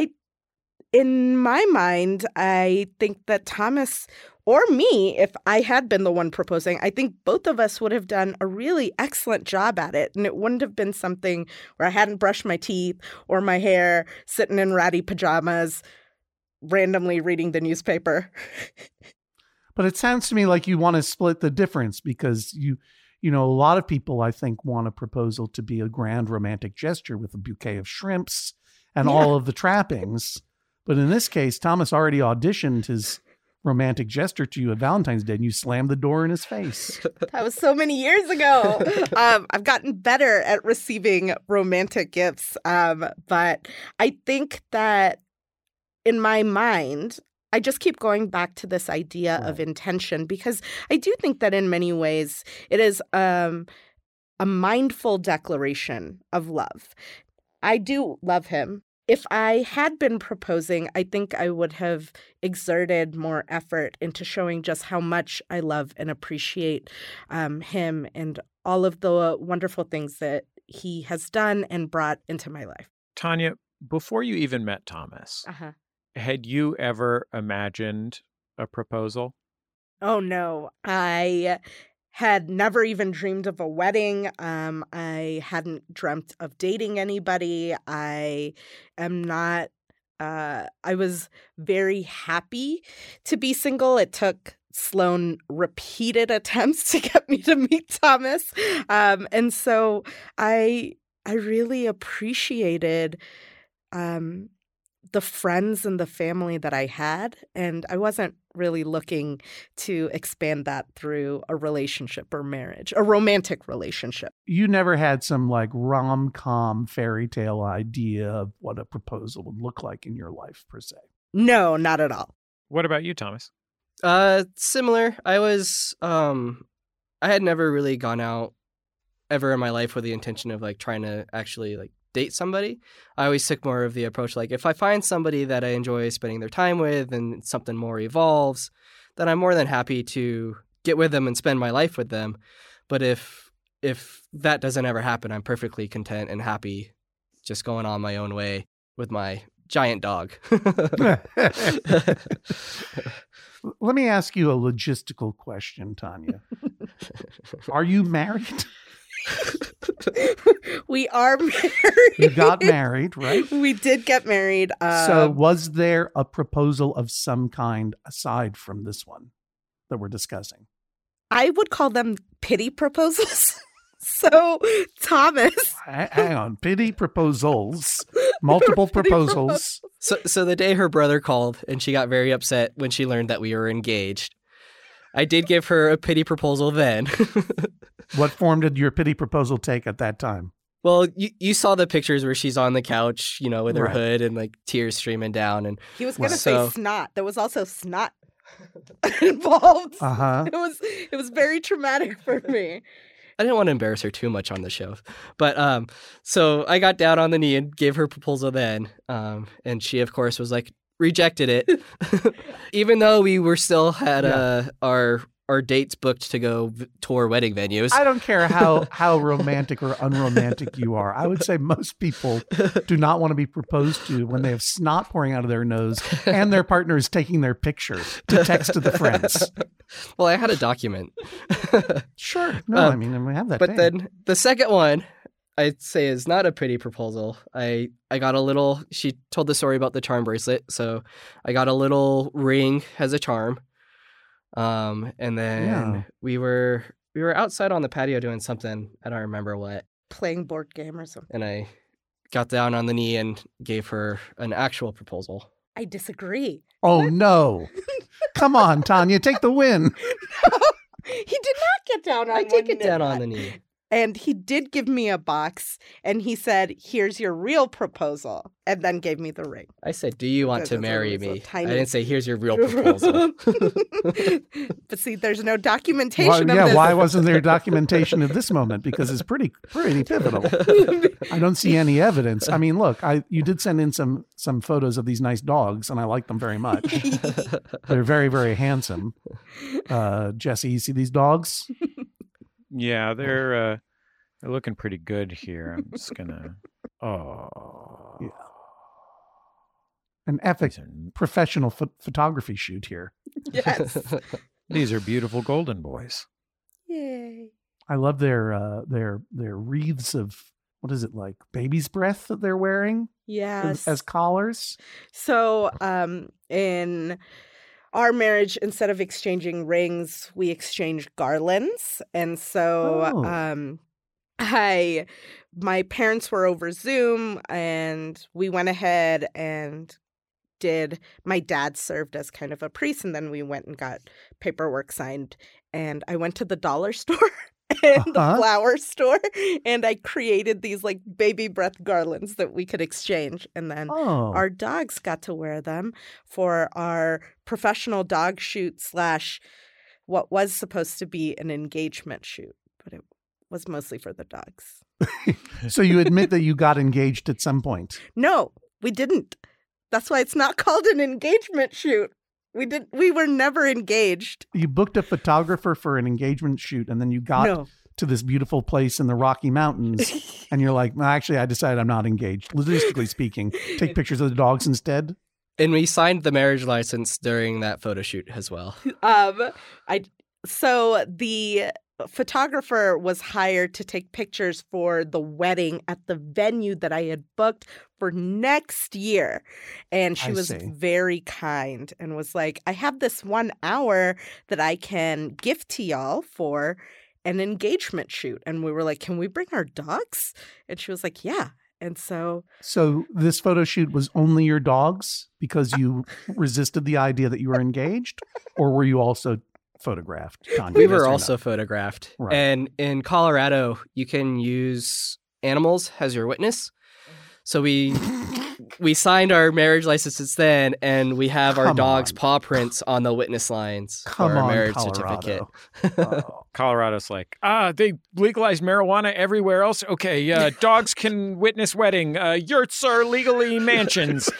Speaker 3: in my mind, I think that Thomas or me, if I had been the one proposing, I think both of us would have done a really excellent job at it. And it wouldn't have been something where I hadn't brushed my teeth or my hair, sitting in ratty pajamas, randomly reading the newspaper.
Speaker 2: But it sounds to me like you want to split the difference because a lot of people, I think, want a proposal to be a grand romantic gesture with a bouquet of shrimps and all of the trappings. But in this case, Thomas already auditioned his romantic gesture to you at Valentine's Day, and you slammed the door in his face.
Speaker 3: That was so many years ago. I've gotten better at receiving romantic gifts, but I think that in my mind, I just keep going back to this idea of intention, because I do think that in many ways it is a mindful declaration of love. I do love him. If I had been proposing, I think I would have exerted more effort into showing just how much I love and appreciate him and all of the wonderful things that he has done and brought into my life.
Speaker 1: Tanya, before you even met Thomas, had you ever imagined a proposal?
Speaker 3: Oh, no. I had never even dreamed of a wedding. I hadn't dreamt of dating anybody. I am not, I was very happy to be single. It took Sloan repeated attempts to get me to meet Thomas. And so I really appreciated the friends and the family that I had, and I wasn't really looking to expand that through a relationship or marriage, a romantic relationship.
Speaker 2: You never had some like rom-com fairy tale idea of what a proposal would look like in your life per se?
Speaker 3: No, not at all.
Speaker 1: What about you, Thomas?
Speaker 4: Similar. I was, I had never really gone out ever in my life with the intention of like trying to actually like date somebody. I always took more of the approach like if I find somebody that I enjoy spending their time with and something more evolves, then I'm more than happy to get with them and spend my life with them. But if that doesn't ever happen, I'm perfectly content and happy just going on my own way with my giant dog.
Speaker 2: Let me ask you a logistical question, Tanya. Are you married?
Speaker 3: We are married.
Speaker 2: You got married, right?
Speaker 3: We did get married.
Speaker 2: So was there a proposal of some kind aside from this one that we're discussing?
Speaker 3: I would call them pity proposals. So, Thomas.
Speaker 2: Hang on. Pity proposals. Multiple proposals.
Speaker 4: So the day her brother called and she got very upset when she learned that we were engaged, I did give her a pity proposal then.
Speaker 2: What form did your pity proposal take at that time?
Speaker 4: Well, you saw the pictures where she's on the couch, with her
Speaker 2: Right.
Speaker 4: hood and like tears streaming down. And
Speaker 3: He was going to say snot. There was also snot involved.
Speaker 2: Uh-huh.
Speaker 3: It was very traumatic for me.
Speaker 4: I didn't want to embarrass her too much on the show. But so I got down on the knee and gave her a proposal then. And she, of course, was like, rejected it. Even though we were still had our our dates booked to go tour wedding venues.
Speaker 2: I don't care how romantic or unromantic you are. I would say most people do not want to be proposed to when they have snot pouring out of their nose and their partner is taking their picture to text to the friends.
Speaker 4: Well, I had a document.
Speaker 2: Sure. No, I mean, we have that.
Speaker 4: But then the second one, I'd say, is not a pretty proposal. I got a little, she told the story about the charm bracelet. So I got a little ring as a charm. And then we were outside on the patio doing something. I don't remember what.
Speaker 3: Playing board game or something.
Speaker 4: And I got down on the knee and gave her an actual proposal.
Speaker 3: I disagree.
Speaker 2: Oh, no. Come on, Tanya, take the win.
Speaker 3: No, he did not get down on
Speaker 4: I did get down on the knee.
Speaker 3: And he did give me a box, and he said, "Here's your real proposal," and then gave me the ring.
Speaker 4: I said, "Do you want to marry me?"
Speaker 3: Tiny...
Speaker 4: I didn't say, "Here's your real proposal."
Speaker 3: But see, there's no documentation of this.
Speaker 2: Why wasn't there documentation of this moment? Because it's pretty pivotal. I don't see any evidence. I mean, look, you did send in some photos of these nice dogs, and I like them very much. They're very, very handsome. Jesse, you see these dogs?
Speaker 1: Yeah, they're looking pretty good here. I'm just gonna. Oh,
Speaker 2: yeah. An epic professional photography shoot here.
Speaker 3: Yes,
Speaker 1: these are beautiful golden boys.
Speaker 3: Yay!
Speaker 2: I love their wreaths of, what is it, like baby's breath that they're wearing?
Speaker 3: Yes,
Speaker 2: as collars.
Speaker 3: So, in our marriage, instead of exchanging rings, we exchanged garlands. And so my parents were over Zoom, and we went ahead and my dad served as kind of a priest, and then we went and got paperwork signed. And I went to the dollar store and the flower store, and I created these like baby breath garlands that we could exchange. And then our dogs got to wear them for our professional dog shoot / what was supposed to be an engagement shoot, but it was mostly for the dogs.
Speaker 2: So you admit that you got engaged at some point?
Speaker 3: No, we didn't. That's why it's not called an engagement shoot. We were never engaged.
Speaker 2: You booked a photographer for an engagement shoot, and then you got to this beautiful place in the Rocky Mountains, and you're like, well, actually, I decided I'm not engaged. Logistically speaking, take pictures of the dogs instead.
Speaker 4: And we signed the marriage license during that photo shoot as well.
Speaker 3: So the photographer was hired to take pictures for the wedding at the venue that I had booked for next year. And she was very kind and was like, I have this 1 hour that I can gift to y'all for an engagement shoot. And we were like, can we bring our dogs? And she was like, yeah. And so
Speaker 2: this photo shoot was only your dogs because you resisted the idea that you were engaged? Or were you also photographed, Tanya?
Speaker 4: We were also photographed.
Speaker 2: Right.
Speaker 4: And in Colorado, you can use animals as your witness. So we signed our marriage licenses then, and we have our dog's paw prints on the witness lines for our marriage certificate.
Speaker 1: Colorado's like, they legalized marijuana everywhere else. Okay, dogs can witness wedding. Yurts are legally mansions.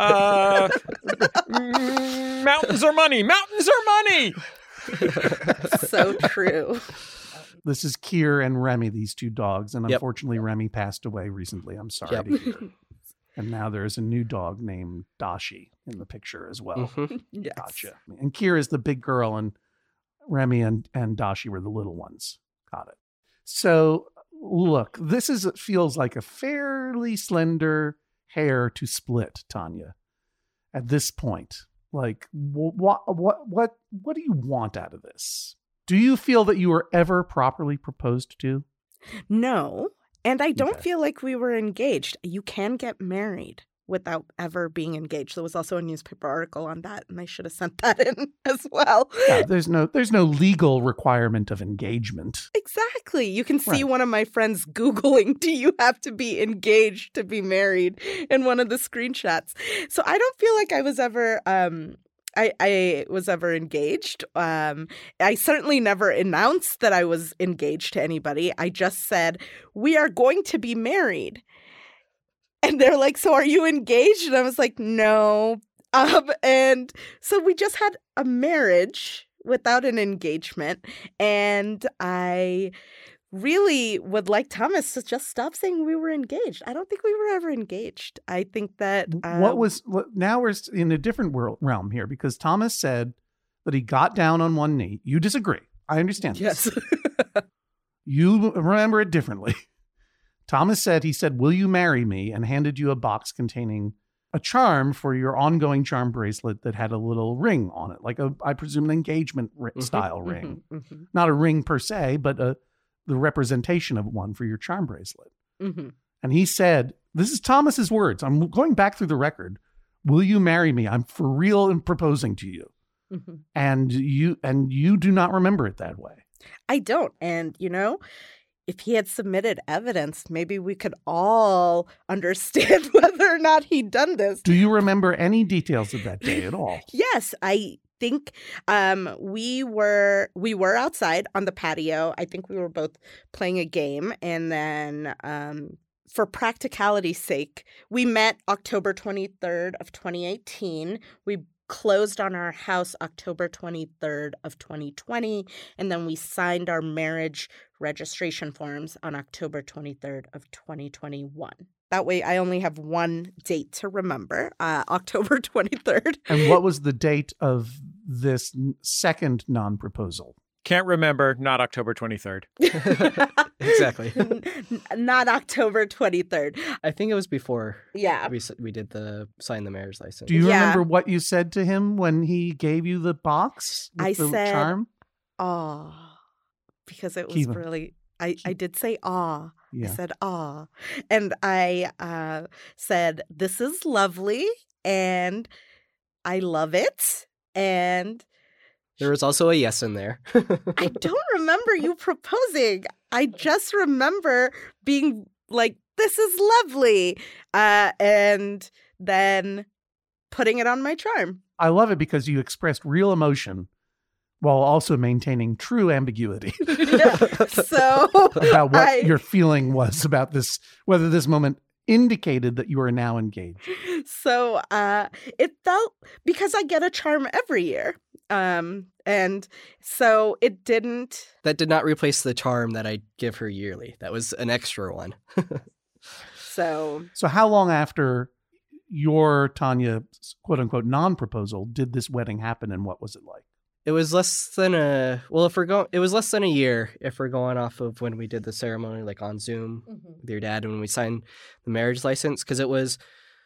Speaker 1: Mountains are money. Mountains are money.
Speaker 3: So true.
Speaker 2: This is Kier and Remy, these two dogs. And unfortunately, Remy passed away recently. I'm sorry to hear. And now there's a new dog named Dashi in the picture as well.
Speaker 3: Mm-hmm. Yes.
Speaker 2: Gotcha. And Kier is the big girl, and Remy and Dashi were the little ones. Got it. So, look, feels like a fairly slender hair to split, Tanya, at this point. Like, what do you want out of this? Do you feel that you were ever properly proposed to?
Speaker 3: No. And I don't feel like we were engaged. You can get married without ever being engaged. There was also a newspaper article on that, and I should have sent that in as well.
Speaker 2: Yeah, there's no legal requirement of engagement.
Speaker 3: Exactly. You can see one of my friends Googling, do you have to be engaged to be married, in one of the screenshots. So I don't feel like I was ever I was ever engaged. I certainly never announced that I was engaged to anybody. I just said, we are going to be married. And they're like, so are you engaged? And I was like, no. And so we just had a marriage without an engagement. And I really would like Thomas to just stop saying we were engaged. I don't think we were ever engaged. I think that...
Speaker 2: now we're in a different realm here, because Thomas said that he got down on one knee. You disagree. I understand this.
Speaker 3: Yes.
Speaker 2: You remember it differently. Thomas said, will you marry me? And handed you a box containing a charm for your ongoing charm bracelet that had a little ring on it, like I presume an engagement style ring.
Speaker 3: Mm-hmm.
Speaker 2: Not a ring per se, but the representation of one for your charm bracelet.
Speaker 3: Mm-hmm.
Speaker 2: And he said, this is Thomas's words. I'm going back through the record. Will you marry me? I'm for real and proposing to you.
Speaker 3: Mm-hmm.
Speaker 2: And you do not remember it that way.
Speaker 3: I don't. And, if he had submitted evidence, maybe we could all understand whether or not he'd done this.
Speaker 2: Do you remember any details of that day at all?
Speaker 3: Yes, I think we were outside on the patio. I think we were both playing a game. And then for practicality's sake, we met October 23rd of 2018. We closed on our house October 23rd of 2020, and then we signed our marriage registration forms on October 23rd of 2021. That way I only have one date to remember, October 23rd.
Speaker 2: And what was the date of this second non-proposal?
Speaker 1: Can't remember, not October 23rd.
Speaker 4: Exactly.
Speaker 3: Not October 23rd.
Speaker 4: I think it was before we did sign the marriage license.
Speaker 2: Do you remember what you said to him when he gave you the box with the
Speaker 3: said,
Speaker 2: charm?
Speaker 3: "Aw," because it was really... I did say "aw." Yeah. I said "aw." And I said, "This is lovely, and I love it, and..."
Speaker 4: There was also a yes in there.
Speaker 3: I don't remember you proposing. I just remember being like, this is lovely. And then putting it on my charm.
Speaker 2: I love it because you expressed real emotion while also maintaining true ambiguity.
Speaker 3: So
Speaker 2: about what your feeling was about this, whether this moment indicated that you are now engaged.
Speaker 3: So it felt, because I get a charm every year. And so it didn't.
Speaker 4: That did not replace the charm that I give her yearly. That was an extra one.
Speaker 3: So
Speaker 2: how long after your Tanya quote unquote non-proposal did this wedding happen, and what was it like?
Speaker 4: It was less than it was less than a year if we're going off of when we did the ceremony, like on Zoom with your dad, and when we signed the marriage license, because it was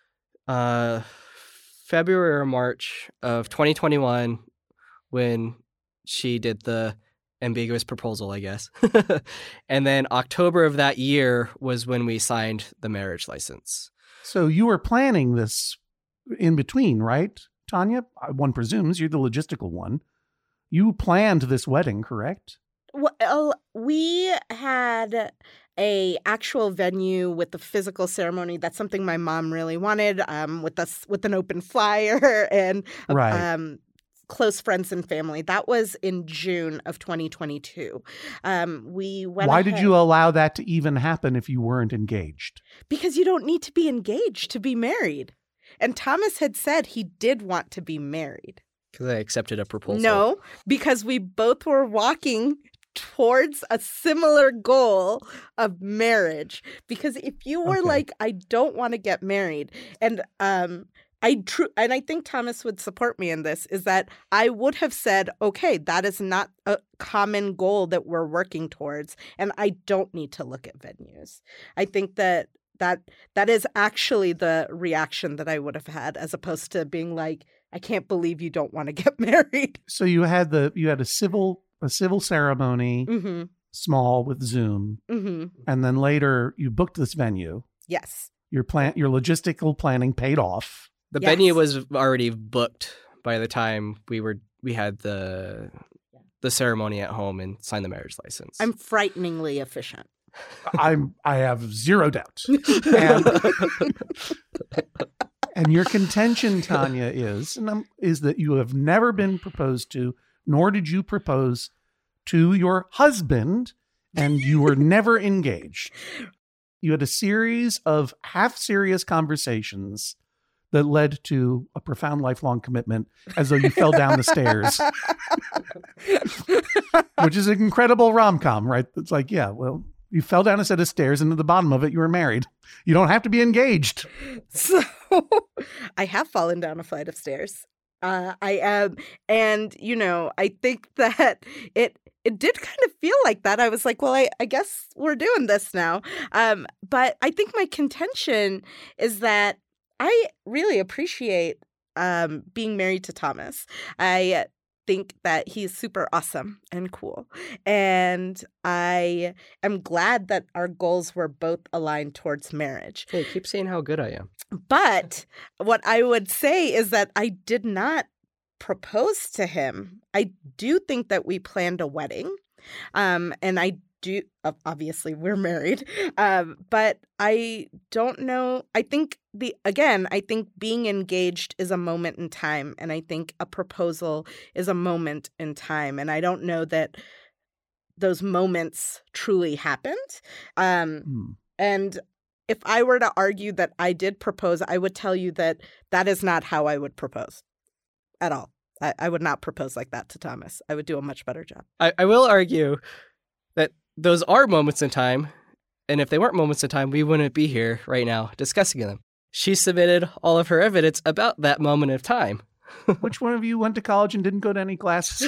Speaker 4: February or March of 2021 when she did the ambiguous proposal, I guess. And then October of that year was when we signed the marriage license.
Speaker 2: So you were planning this in between, right, Tanya? One presumes you're the logistical one. You planned this wedding, correct?
Speaker 3: Well, we had a actual venue with the physical ceremony. That's something my mom really wanted, with an open flyer and close friends and family. That was in June of 2022. Why
Speaker 2: did you allow that to even happen if you weren't engaged?
Speaker 3: Because you don't need to be engaged to be married. And Thomas had said he did want to be married.
Speaker 4: Because I accepted a proposal.
Speaker 3: No, because we both were walking towards a similar goal of marriage. Because if you were like, I don't want to get married, and I think Thomas would support me in this, is that I would have said, okay, that is not a common goal that we're working towards, and I don't need to look at venues. I think that is actually the reaction that I would have had, as opposed to being like, I can't believe you don't want to get married.
Speaker 2: So you had a civil ceremony, small with Zoom, and then later you booked this venue.
Speaker 3: Yes.
Speaker 2: Your logistical planning paid off.
Speaker 4: The venue was already booked by the time we had the ceremony at home and signed the marriage license.
Speaker 3: I'm frighteningly efficient.
Speaker 2: I have zero doubt. And your contention, Tanya, is that you have never been proposed to, nor did you propose to your husband, and you were never engaged. You had a series of half-serious conversations that led to a profound lifelong commitment, as though you fell down the stairs. Which is an incredible rom-com, right? It's like, yeah, well, you fell down a set of stairs, and at the bottom of it, you were married. You don't have to be engaged.
Speaker 3: So I have fallen down a flight of stairs. I am. And, I think that it did kind of feel like that. I was like, well, I guess we're doing this now. But I think my contention is that I really appreciate being married to Thomas. I think that he's super awesome and cool. And I am glad that our goals were both aligned towards marriage.
Speaker 4: Hey, keep saying how good I am.
Speaker 3: But what I would say is that I did not propose to him. I do think that we planned a wedding. And I do, obviously we're married. But I don't know. I think I think being engaged is a moment in time. And I think a proposal is a moment in time. And I don't know that those moments truly happened. And if I were to argue that I did propose, I would tell you that is not how I would propose at all. I would not propose like that to Thomas. I would do a much better job.
Speaker 4: I will argue that those are moments in time. And if they weren't moments in time, we wouldn't be here right now discussing them. She submitted all of her evidence about that moment of time.
Speaker 2: Which one of you went to college and didn't go to any classes?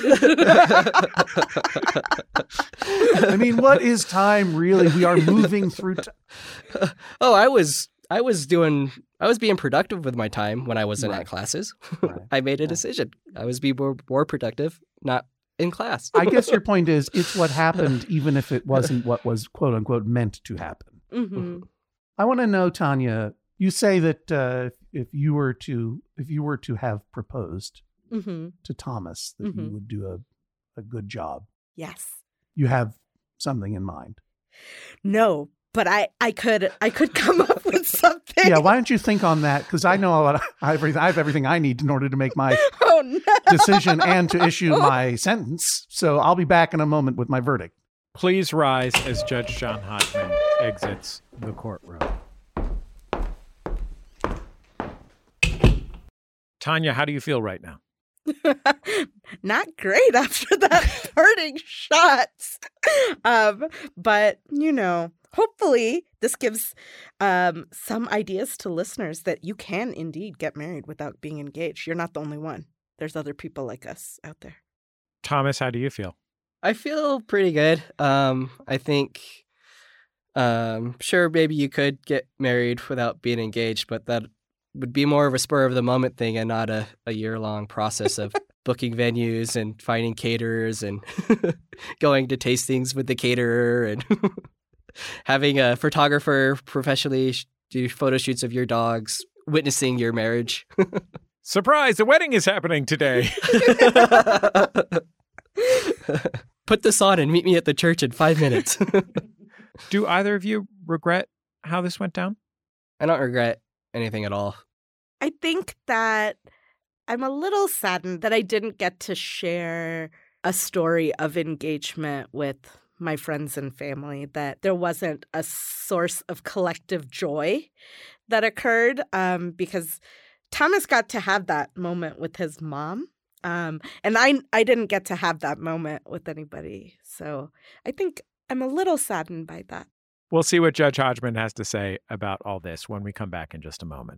Speaker 2: I mean, what is time really? We are moving through time.
Speaker 4: Oh, I was being productive with my time when I wasn't at classes. Right. I made a decision. I was being more productive, not in class.
Speaker 2: I guess your point is it's what happened, even if it wasn't what was quote unquote meant to happen.
Speaker 3: Mm-hmm.
Speaker 2: I want to know, Tanya, you say that if you were to have proposed to Thomas, that you would do a good job.
Speaker 3: Yes.
Speaker 2: You have something in mind.
Speaker 3: No, but I could come up with something.
Speaker 2: Yeah, why don't you think on that? Because I know I have everything I need in order to make my decision and to issue my sentence. So I'll be back in a moment with my verdict.
Speaker 1: Please rise as Judge John Hodgman exits the courtroom. Tanya, how do you feel right now?
Speaker 3: Not great after that parting shot. But, hopefully this gives some ideas to listeners that you can indeed get married without being engaged. You're not the only one. There's other people like us out there.
Speaker 1: Thomas, how do you feel?
Speaker 4: I feel pretty good. I think, sure, maybe you could get married without being engaged, but that would be more of a spur of the moment thing and not a year-long process of booking venues and finding caterers and going to tastings with the caterer and having a photographer professionally do photo shoots of your dogs, witnessing your marriage.
Speaker 1: Surprise, the wedding is happening today.
Speaker 4: Put this on and meet me at the church in 5 minutes.
Speaker 1: Do either of you regret how this went down?
Speaker 4: I don't regret anything at all.
Speaker 3: I think that I'm a little saddened that I didn't get to share a story of engagement with my friends and family, that there wasn't a source of collective joy that occurred because Thomas got to have that moment with his mom. And I didn't get to have that moment with anybody. So I think I'm a little saddened by that.
Speaker 1: We'll see what Judge Hodgman has to say about all this when we come back in just a moment.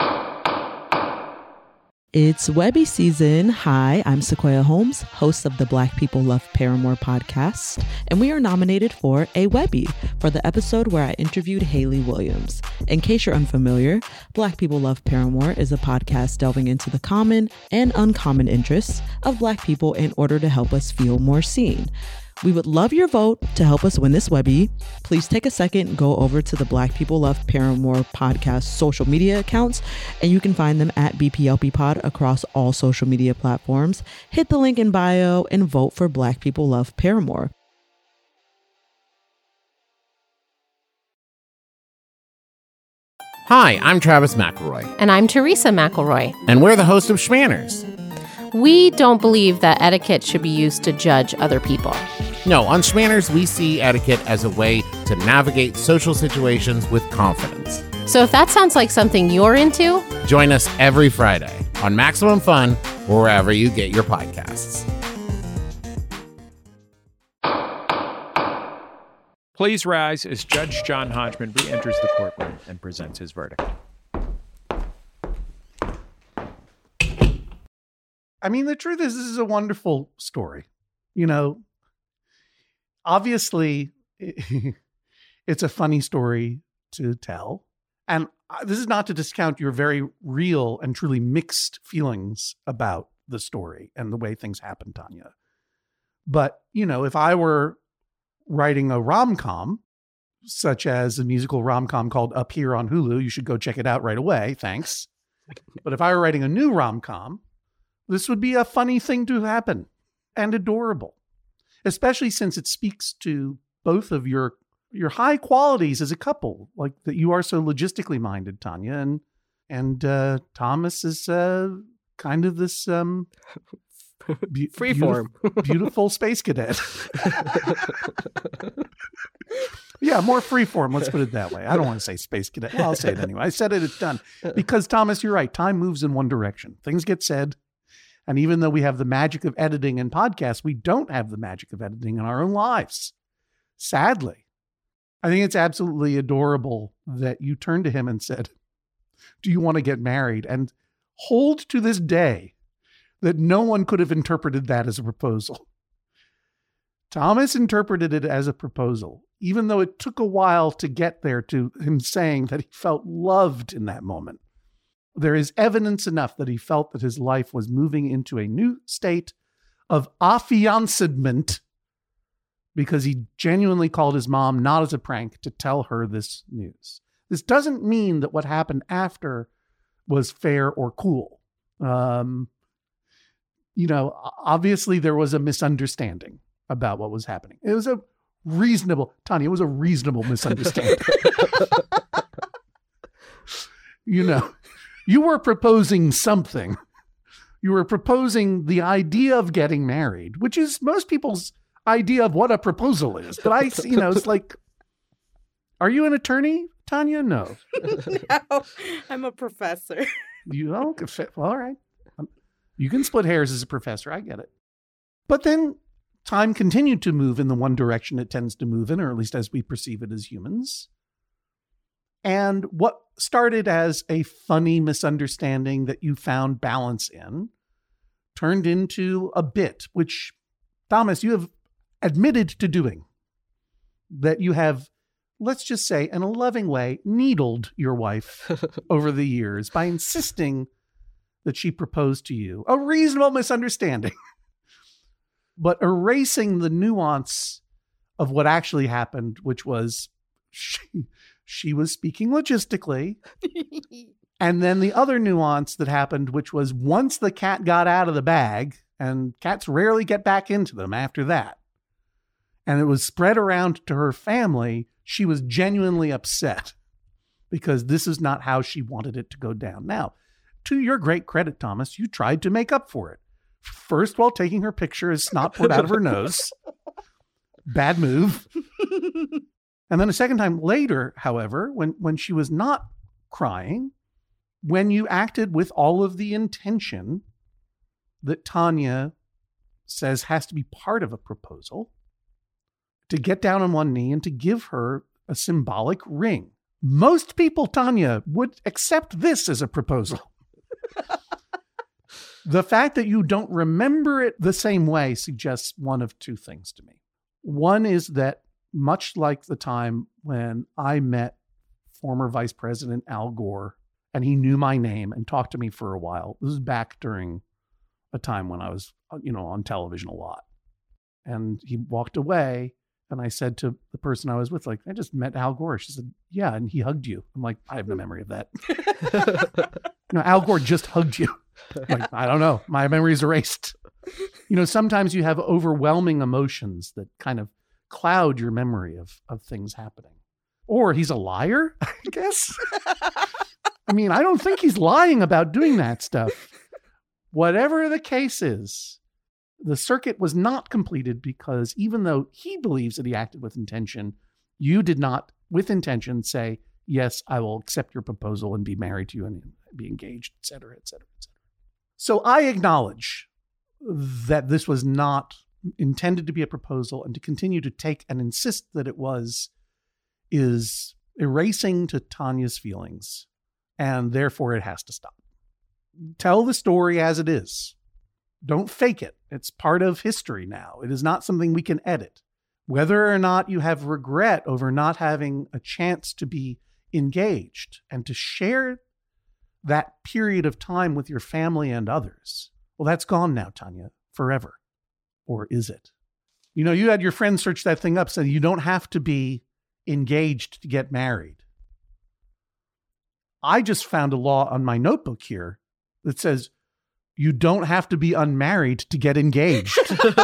Speaker 5: It's Webby season. Hi, I'm Sequoia Holmes, host of the Black People Love Paramore podcast, and we are nominated for a Webby for the episode where I interviewed Hayley Williams. In case you're unfamiliar, Black People Love Paramore is a podcast delving into the common and uncommon interests of Black people in order to help us feel more seen. We would love your vote to help us win this Webby. Please take a second and go over to the Black People Love Paramore podcast social media accounts, and you can find them at BPLP Pod across all social media platforms. Hit the link in bio and vote for Black People Love Paramore.
Speaker 6: Hi, I'm Travis McElroy.
Speaker 7: And I'm Teresa McElroy.
Speaker 6: And we're the host of Schmanners.
Speaker 7: We don't believe that etiquette should be used to judge other people.
Speaker 6: No, on Schmanners, we see etiquette as a way to navigate social situations with confidence.
Speaker 7: So if that sounds like something you're into,
Speaker 6: Join us every Friday on Maximum Fun or wherever you get your podcasts.
Speaker 1: Please rise as Judge John Hodgman re-enters the courtroom and presents his verdict.
Speaker 2: I mean, the truth is, this is a wonderful story. You know, obviously, it's a funny story to tell. And this is not to discount your very real and truly mixed feelings about the story and the way things happen, Tanya. But, you know, if I were writing a rom-com, such as a musical rom-com called Up Here on Hulu, you should go check it out right away. Thanks. But if I were writing a new rom-com, this would be a funny thing to happen and adorable, especially since it speaks to both of your high qualities as a couple, like that you are so logistically minded, Tanya, and Thomas is kind of this
Speaker 4: freeform,
Speaker 2: beautiful space cadet. Yeah, more freeform. Let's put it that way. I don't want to say space cadet. Well, I'll say it anyway. I said it. It's done. Because Thomas, you're right. Time moves in one direction. Things get said. And even though we have the magic of editing in podcasts, we don't have the magic of editing in our own lives. Sadly. I think it's absolutely adorable that you turned to him and said, "Do you want to get married?" And hold to this day that no one could have interpreted that as a proposal. Thomas interpreted it as a proposal, even though it took a while to get there to him saying that he felt loved in that moment. There is evidence enough that he felt that his life was moving into a new state of affiancement because he genuinely called his mom, not as a prank, to tell her this news. This doesn't mean that what happened after was fair or cool. You know, obviously there was a misunderstanding about what was happening. It was a reasonable, Tanya, it was a reasonable misunderstanding. You know, you were proposing something. You were proposing the idea of getting married, which is most people's idea of what a proposal is. But it's like, are you an attorney, Tanya? No.
Speaker 3: No, I'm a professor.
Speaker 2: You know, well, all right. You can split hairs as a professor. I get it. But then time continued to move in the one direction it tends to move in, or at least as we perceive it as humans. And what started as a funny misunderstanding that you found balance in turned into a bit, which, Thomas, you have admitted to doing. That you have, let's just say, in a loving way, needled your wife over the years by insisting that she proposed to you. A reasonable misunderstanding. But erasing the nuance of what actually happened, which was she was speaking logistically. And then the other nuance that happened, which was once the cat got out of the bag, and cats rarely get back into them after that, and it was spread around to her family, she was genuinely upset because this is not how she wanted it to go down. Now, to your great credit, Thomas, you tried to make up for it. First, while taking her picture as snot poured out of her nose. Bad move. And then a second time later, however, when she was not crying, when you acted with all of the intention that Tanya says has to be part of a proposal, to get down on one knee and to give her a symbolic ring. Most people, Tanya, would accept this as a proposal. The fact that you don't remember it the same way suggests one of two things to me. One is that much like the time when I met former Vice President Al Gore, and he knew my name and talked to me for a while. This was back during a time when I was, on television a lot. And he walked away, and I said to the person I was with, like, I just met Al Gore. She said, yeah, and he hugged you. I'm like, I have no memory of that. Al Gore just hugged you. Like, I don't know. My memory's erased. Sometimes you have overwhelming emotions that kind of cloud your memory of things happening. Or he's a liar, I guess. I mean, I don't think he's lying about doing that stuff. Whatever the case is, the circuit was not completed because even though he believes that he acted with intention, you did not, with intention, say, yes, I will accept your proposal and be married to you and be engaged, et cetera, et cetera, et cetera. So I acknowledge that this was not intended to be a proposal, and to continue to take and insist that it was is erasing to Tanya's feelings, and therefore it has to stop. Tell the story as it is. Don't fake it. It's part of history now. It is not something we can edit. Whether or not you have regret over not having a chance to be engaged and to share that period of time with your family and others, well, that's gone now, Tanya, forever. Or is it? You know, you had your friend search that thing up, said you don't have to be engaged to get married. I just found a law on my notebook here that says you don't have to be unmarried to get engaged.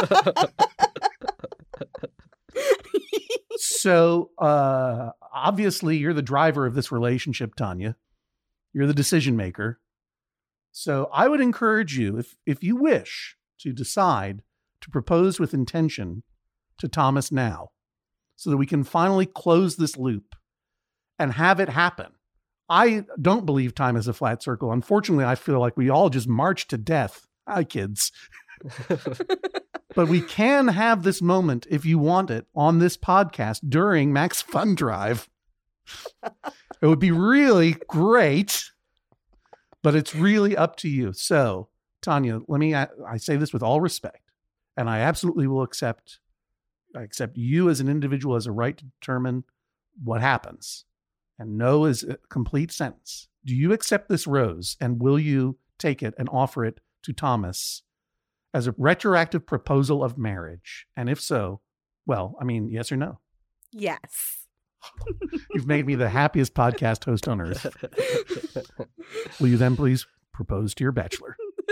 Speaker 2: So obviously you're the driver of this relationship, Tanya. You're the decision maker. So I would encourage you, if you wish to decide to propose with intention to Thomas now, so that we can finally close this loop and have it happen. I don't believe time is a flat circle. Unfortunately, I feel like we all just march to death. Hi, kids. But we can have this moment, if you want it, on this podcast during Max Fun Drive. It would be really great, but it's really up to you. So, Tanya, I say this with all respect, and I absolutely will accept you as an individual as a right to determine what happens. And no is a complete sentence. Do you accept this rose, and will you take it and offer it to Thomas as a retroactive proposal of marriage? And if so, well, I mean, yes or no?
Speaker 3: Yes.
Speaker 2: You've made me the happiest podcast host on earth. Will you then please propose to your bachelor?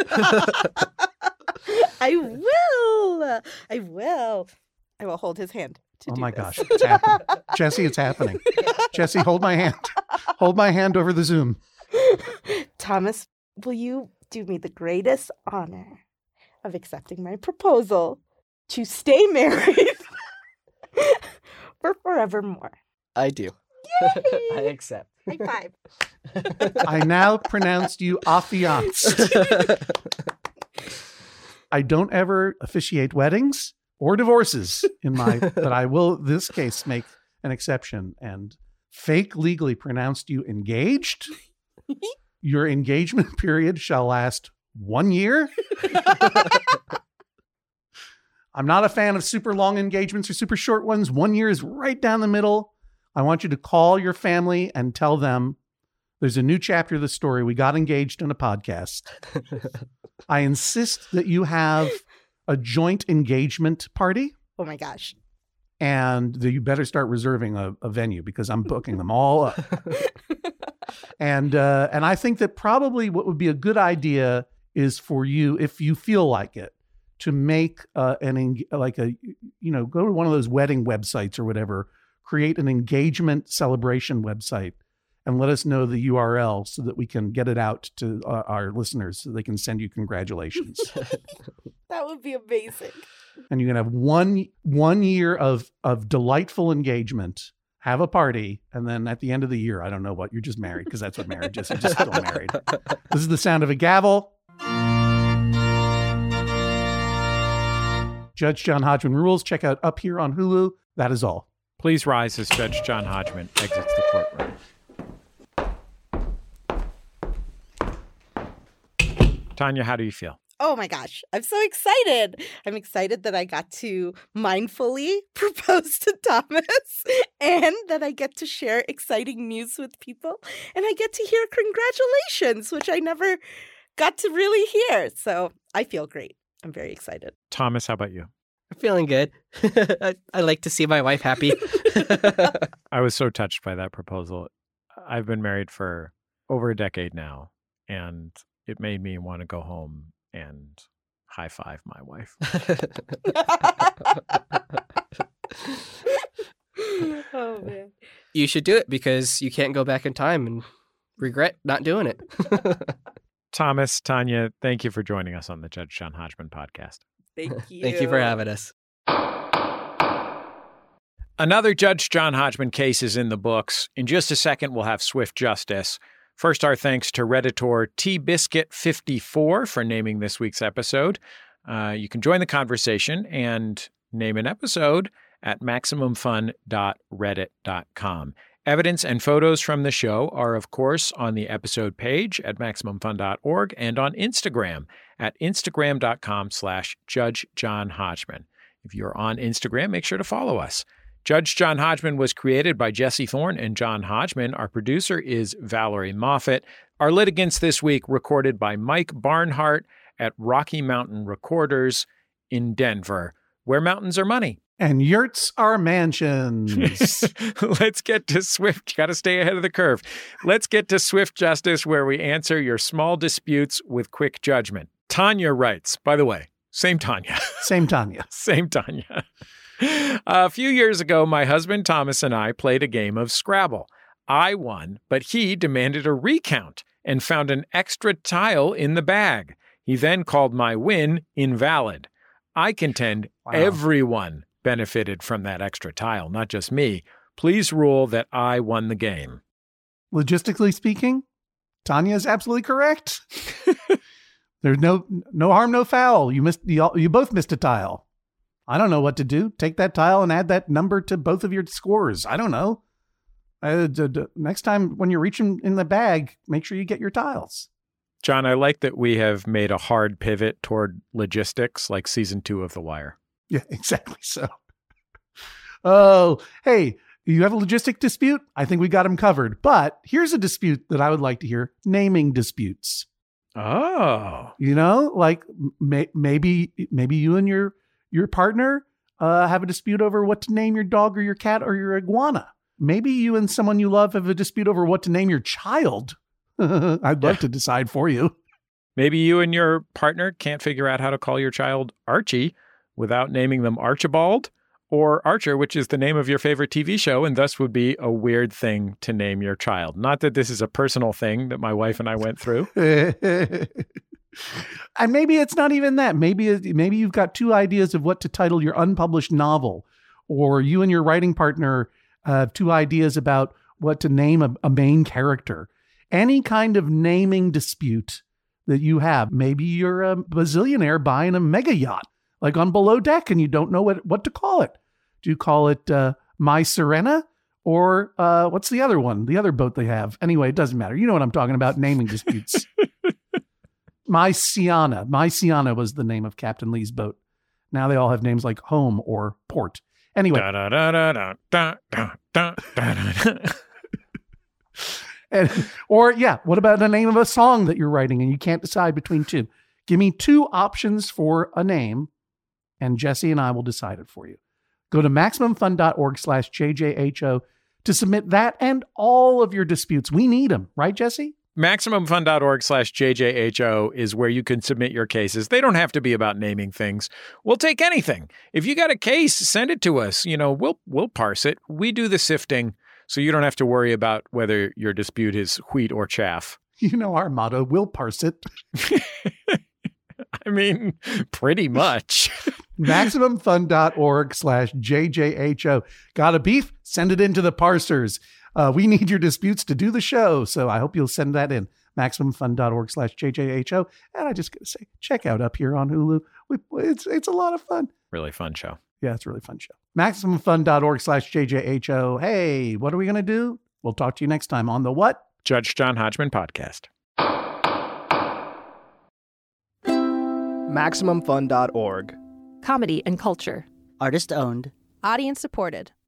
Speaker 3: I will. I will hold his hand.
Speaker 2: Oh my gosh, it's happening. Jesse, it's happening. Jesse, hold my hand. Hold my hand over the Zoom.
Speaker 3: Thomas, will you do me the greatest honor of accepting my proposal to stay married for forevermore?
Speaker 4: I do.
Speaker 3: Yay!
Speaker 4: I accept.
Speaker 3: High five.
Speaker 2: I now pronounce you affianced. I don't ever officiate weddings or divorces but I will, in this case, make an exception and fake legally pronounced you engaged. Your engagement period shall last 1 year. I'm not a fan of super long engagements or super short ones. 1 year is right down the middle. I want you to call your family and tell them there's a new chapter of the story. We got engaged on a podcast. I insist that you have a joint engagement party.
Speaker 3: Oh my gosh.
Speaker 2: And that you better start reserving a venue because I'm booking them all up. And I think that probably what would be a good idea is for you, if you feel like it, to make go to one of those wedding websites or whatever, create an engagement celebration website and let us know the URL so that we can get it out to our listeners so they can send you congratulations.
Speaker 3: That would be amazing.
Speaker 2: And you can have one year of delightful engagement, have a party, and then at the end of the year, I don't know what, you're just married because that's what marriage is. You're just still married. This is the sound of a gavel. Judge John Hodgman rules. Check out Up Here on Hulu. That is all.
Speaker 1: Please rise as Judge John Hodgman exits the courtroom. Tanya, how do you feel?
Speaker 3: Oh my gosh, I'm so excited. I'm excited that I got to mindfully propose to Thomas and that I get to share exciting news with people and I get to hear congratulations, which I never got to really hear. So I feel great. I'm very excited.
Speaker 1: Thomas, how about you?
Speaker 4: I'm feeling good. I like to see my wife happy.
Speaker 1: I was so touched by that proposal. I've been married for over a decade now, and it made me want to go home and high five my wife.
Speaker 3: Oh, man.
Speaker 4: You should do it because you can't go back in time and regret not doing it.
Speaker 1: Thomas, Tanya, thank you for joining us on the Judge John Hodgman podcast.
Speaker 3: Thank you.
Speaker 4: Thank you for having us.
Speaker 1: Another Judge John Hodgman case is in the books. In just a second, we'll have swift justice. First, our thanks to Redditor TBiscuit54 for naming this week's episode. You can join the conversation and name an episode at MaximumFun.reddit.com. Evidence and photos from the show are, of course, on the episode page at MaximumFun.org and on Instagram at Instagram.com/Judge John Hodgman. If you're on Instagram, make sure to follow us. Judge John Hodgman was created by Jesse Thorne and John Hodgman. Our producer is Valerie Moffett. Our litigants this week recorded by Mike Barnhart at Rocky Mountain Recorders in Denver, where mountains are money.
Speaker 2: And yurts are mansions.
Speaker 1: Let's get to swift. You got to stay ahead of the curve. Let's get to swift justice, where we answer your small disputes with quick judgment. Tanya writes, by the way, same Tanya.
Speaker 2: Same Tanya.
Speaker 1: Same Tanya. A few years ago, my husband Thomas and I played a game of Scrabble. I won, but he demanded a recount and found an extra tile in the bag. He then called my win invalid. I contend everyone benefited from that extra tile, not just me. Please rule that I won the game.
Speaker 2: Logistically speaking, Tanya is absolutely correct. There's no harm, no foul. You both missed a tile. I don't know what to do. Take that tile and add that number to both of your scores. I don't know. Next time when you're reaching in the bag, make sure you get your tiles.
Speaker 1: John, I like that we have made a hard pivot toward logistics like season 2 of The Wire.
Speaker 2: Yeah, exactly so. Oh, hey, you have a logistic dispute? I think we got them covered. But here's a dispute that I would like to hear. Naming disputes.
Speaker 1: Oh.
Speaker 2: You know, like maybe you and your partner have a dispute over what to name your dog or your cat or your iguana. Maybe you and someone you love have a dispute over what to name your child. I'd love to decide for you.
Speaker 1: Maybe you and your partner can't figure out how to call your child Archie without naming them Archibald or Archer, which is the name of your favorite TV show, and thus would be a weird thing to name your child. Not that this is a personal thing that my wife and I went through.
Speaker 2: And maybe it's not even that. Maybe you've got two ideas of what to title your unpublished novel, or you and your writing partner have two ideas about what to name a main character. Any kind of naming dispute that you have. Maybe you're a bazillionaire buying a mega yacht, like on Below Deck, and you don't know what to call it. Do you call it My Serena? Or what's the other one? The other boat they have. Anyway, it doesn't matter. You know what I'm talking about, naming disputes. My Sienna. My Sienna was the name of Captain Lee's boat. Now they all have names like Home or Port. Anyway. What about the name of a song that you're writing and you can't decide between two? Give me two options for a name, and Jesse and I will decide it for you. Go to MaximumFun.org/JJHO to submit that and all of your disputes. We need them, right, Jesse?
Speaker 1: MaximumFun.org/JJHO is where you can submit your cases. They don't have to be about naming things. We'll take anything. If you got a case, send it to us. You know, we'll parse it. We do the sifting, so you don't have to worry about whether your dispute is wheat or chaff.
Speaker 2: You know our motto, we'll parse it.
Speaker 1: I mean, pretty much.
Speaker 2: MaximumFun.org/JJHO. Got a beef? Send it into the parsers. We need your disputes to do the show, so I hope you'll send that in. MaximumFun.org/JJHO. And I just got to say, check out Up Here on Hulu. It's a lot of fun.
Speaker 1: Really fun show.
Speaker 2: Yeah, it's a really fun show. MaximumFun.org/JJHO. Hey, what are we going to do? We'll talk to you next time on the what?
Speaker 1: Judge John Hodgman Podcast.
Speaker 8: MaximumFun.org.
Speaker 9: Comedy and culture.
Speaker 10: Artist owned.
Speaker 9: Audience supported.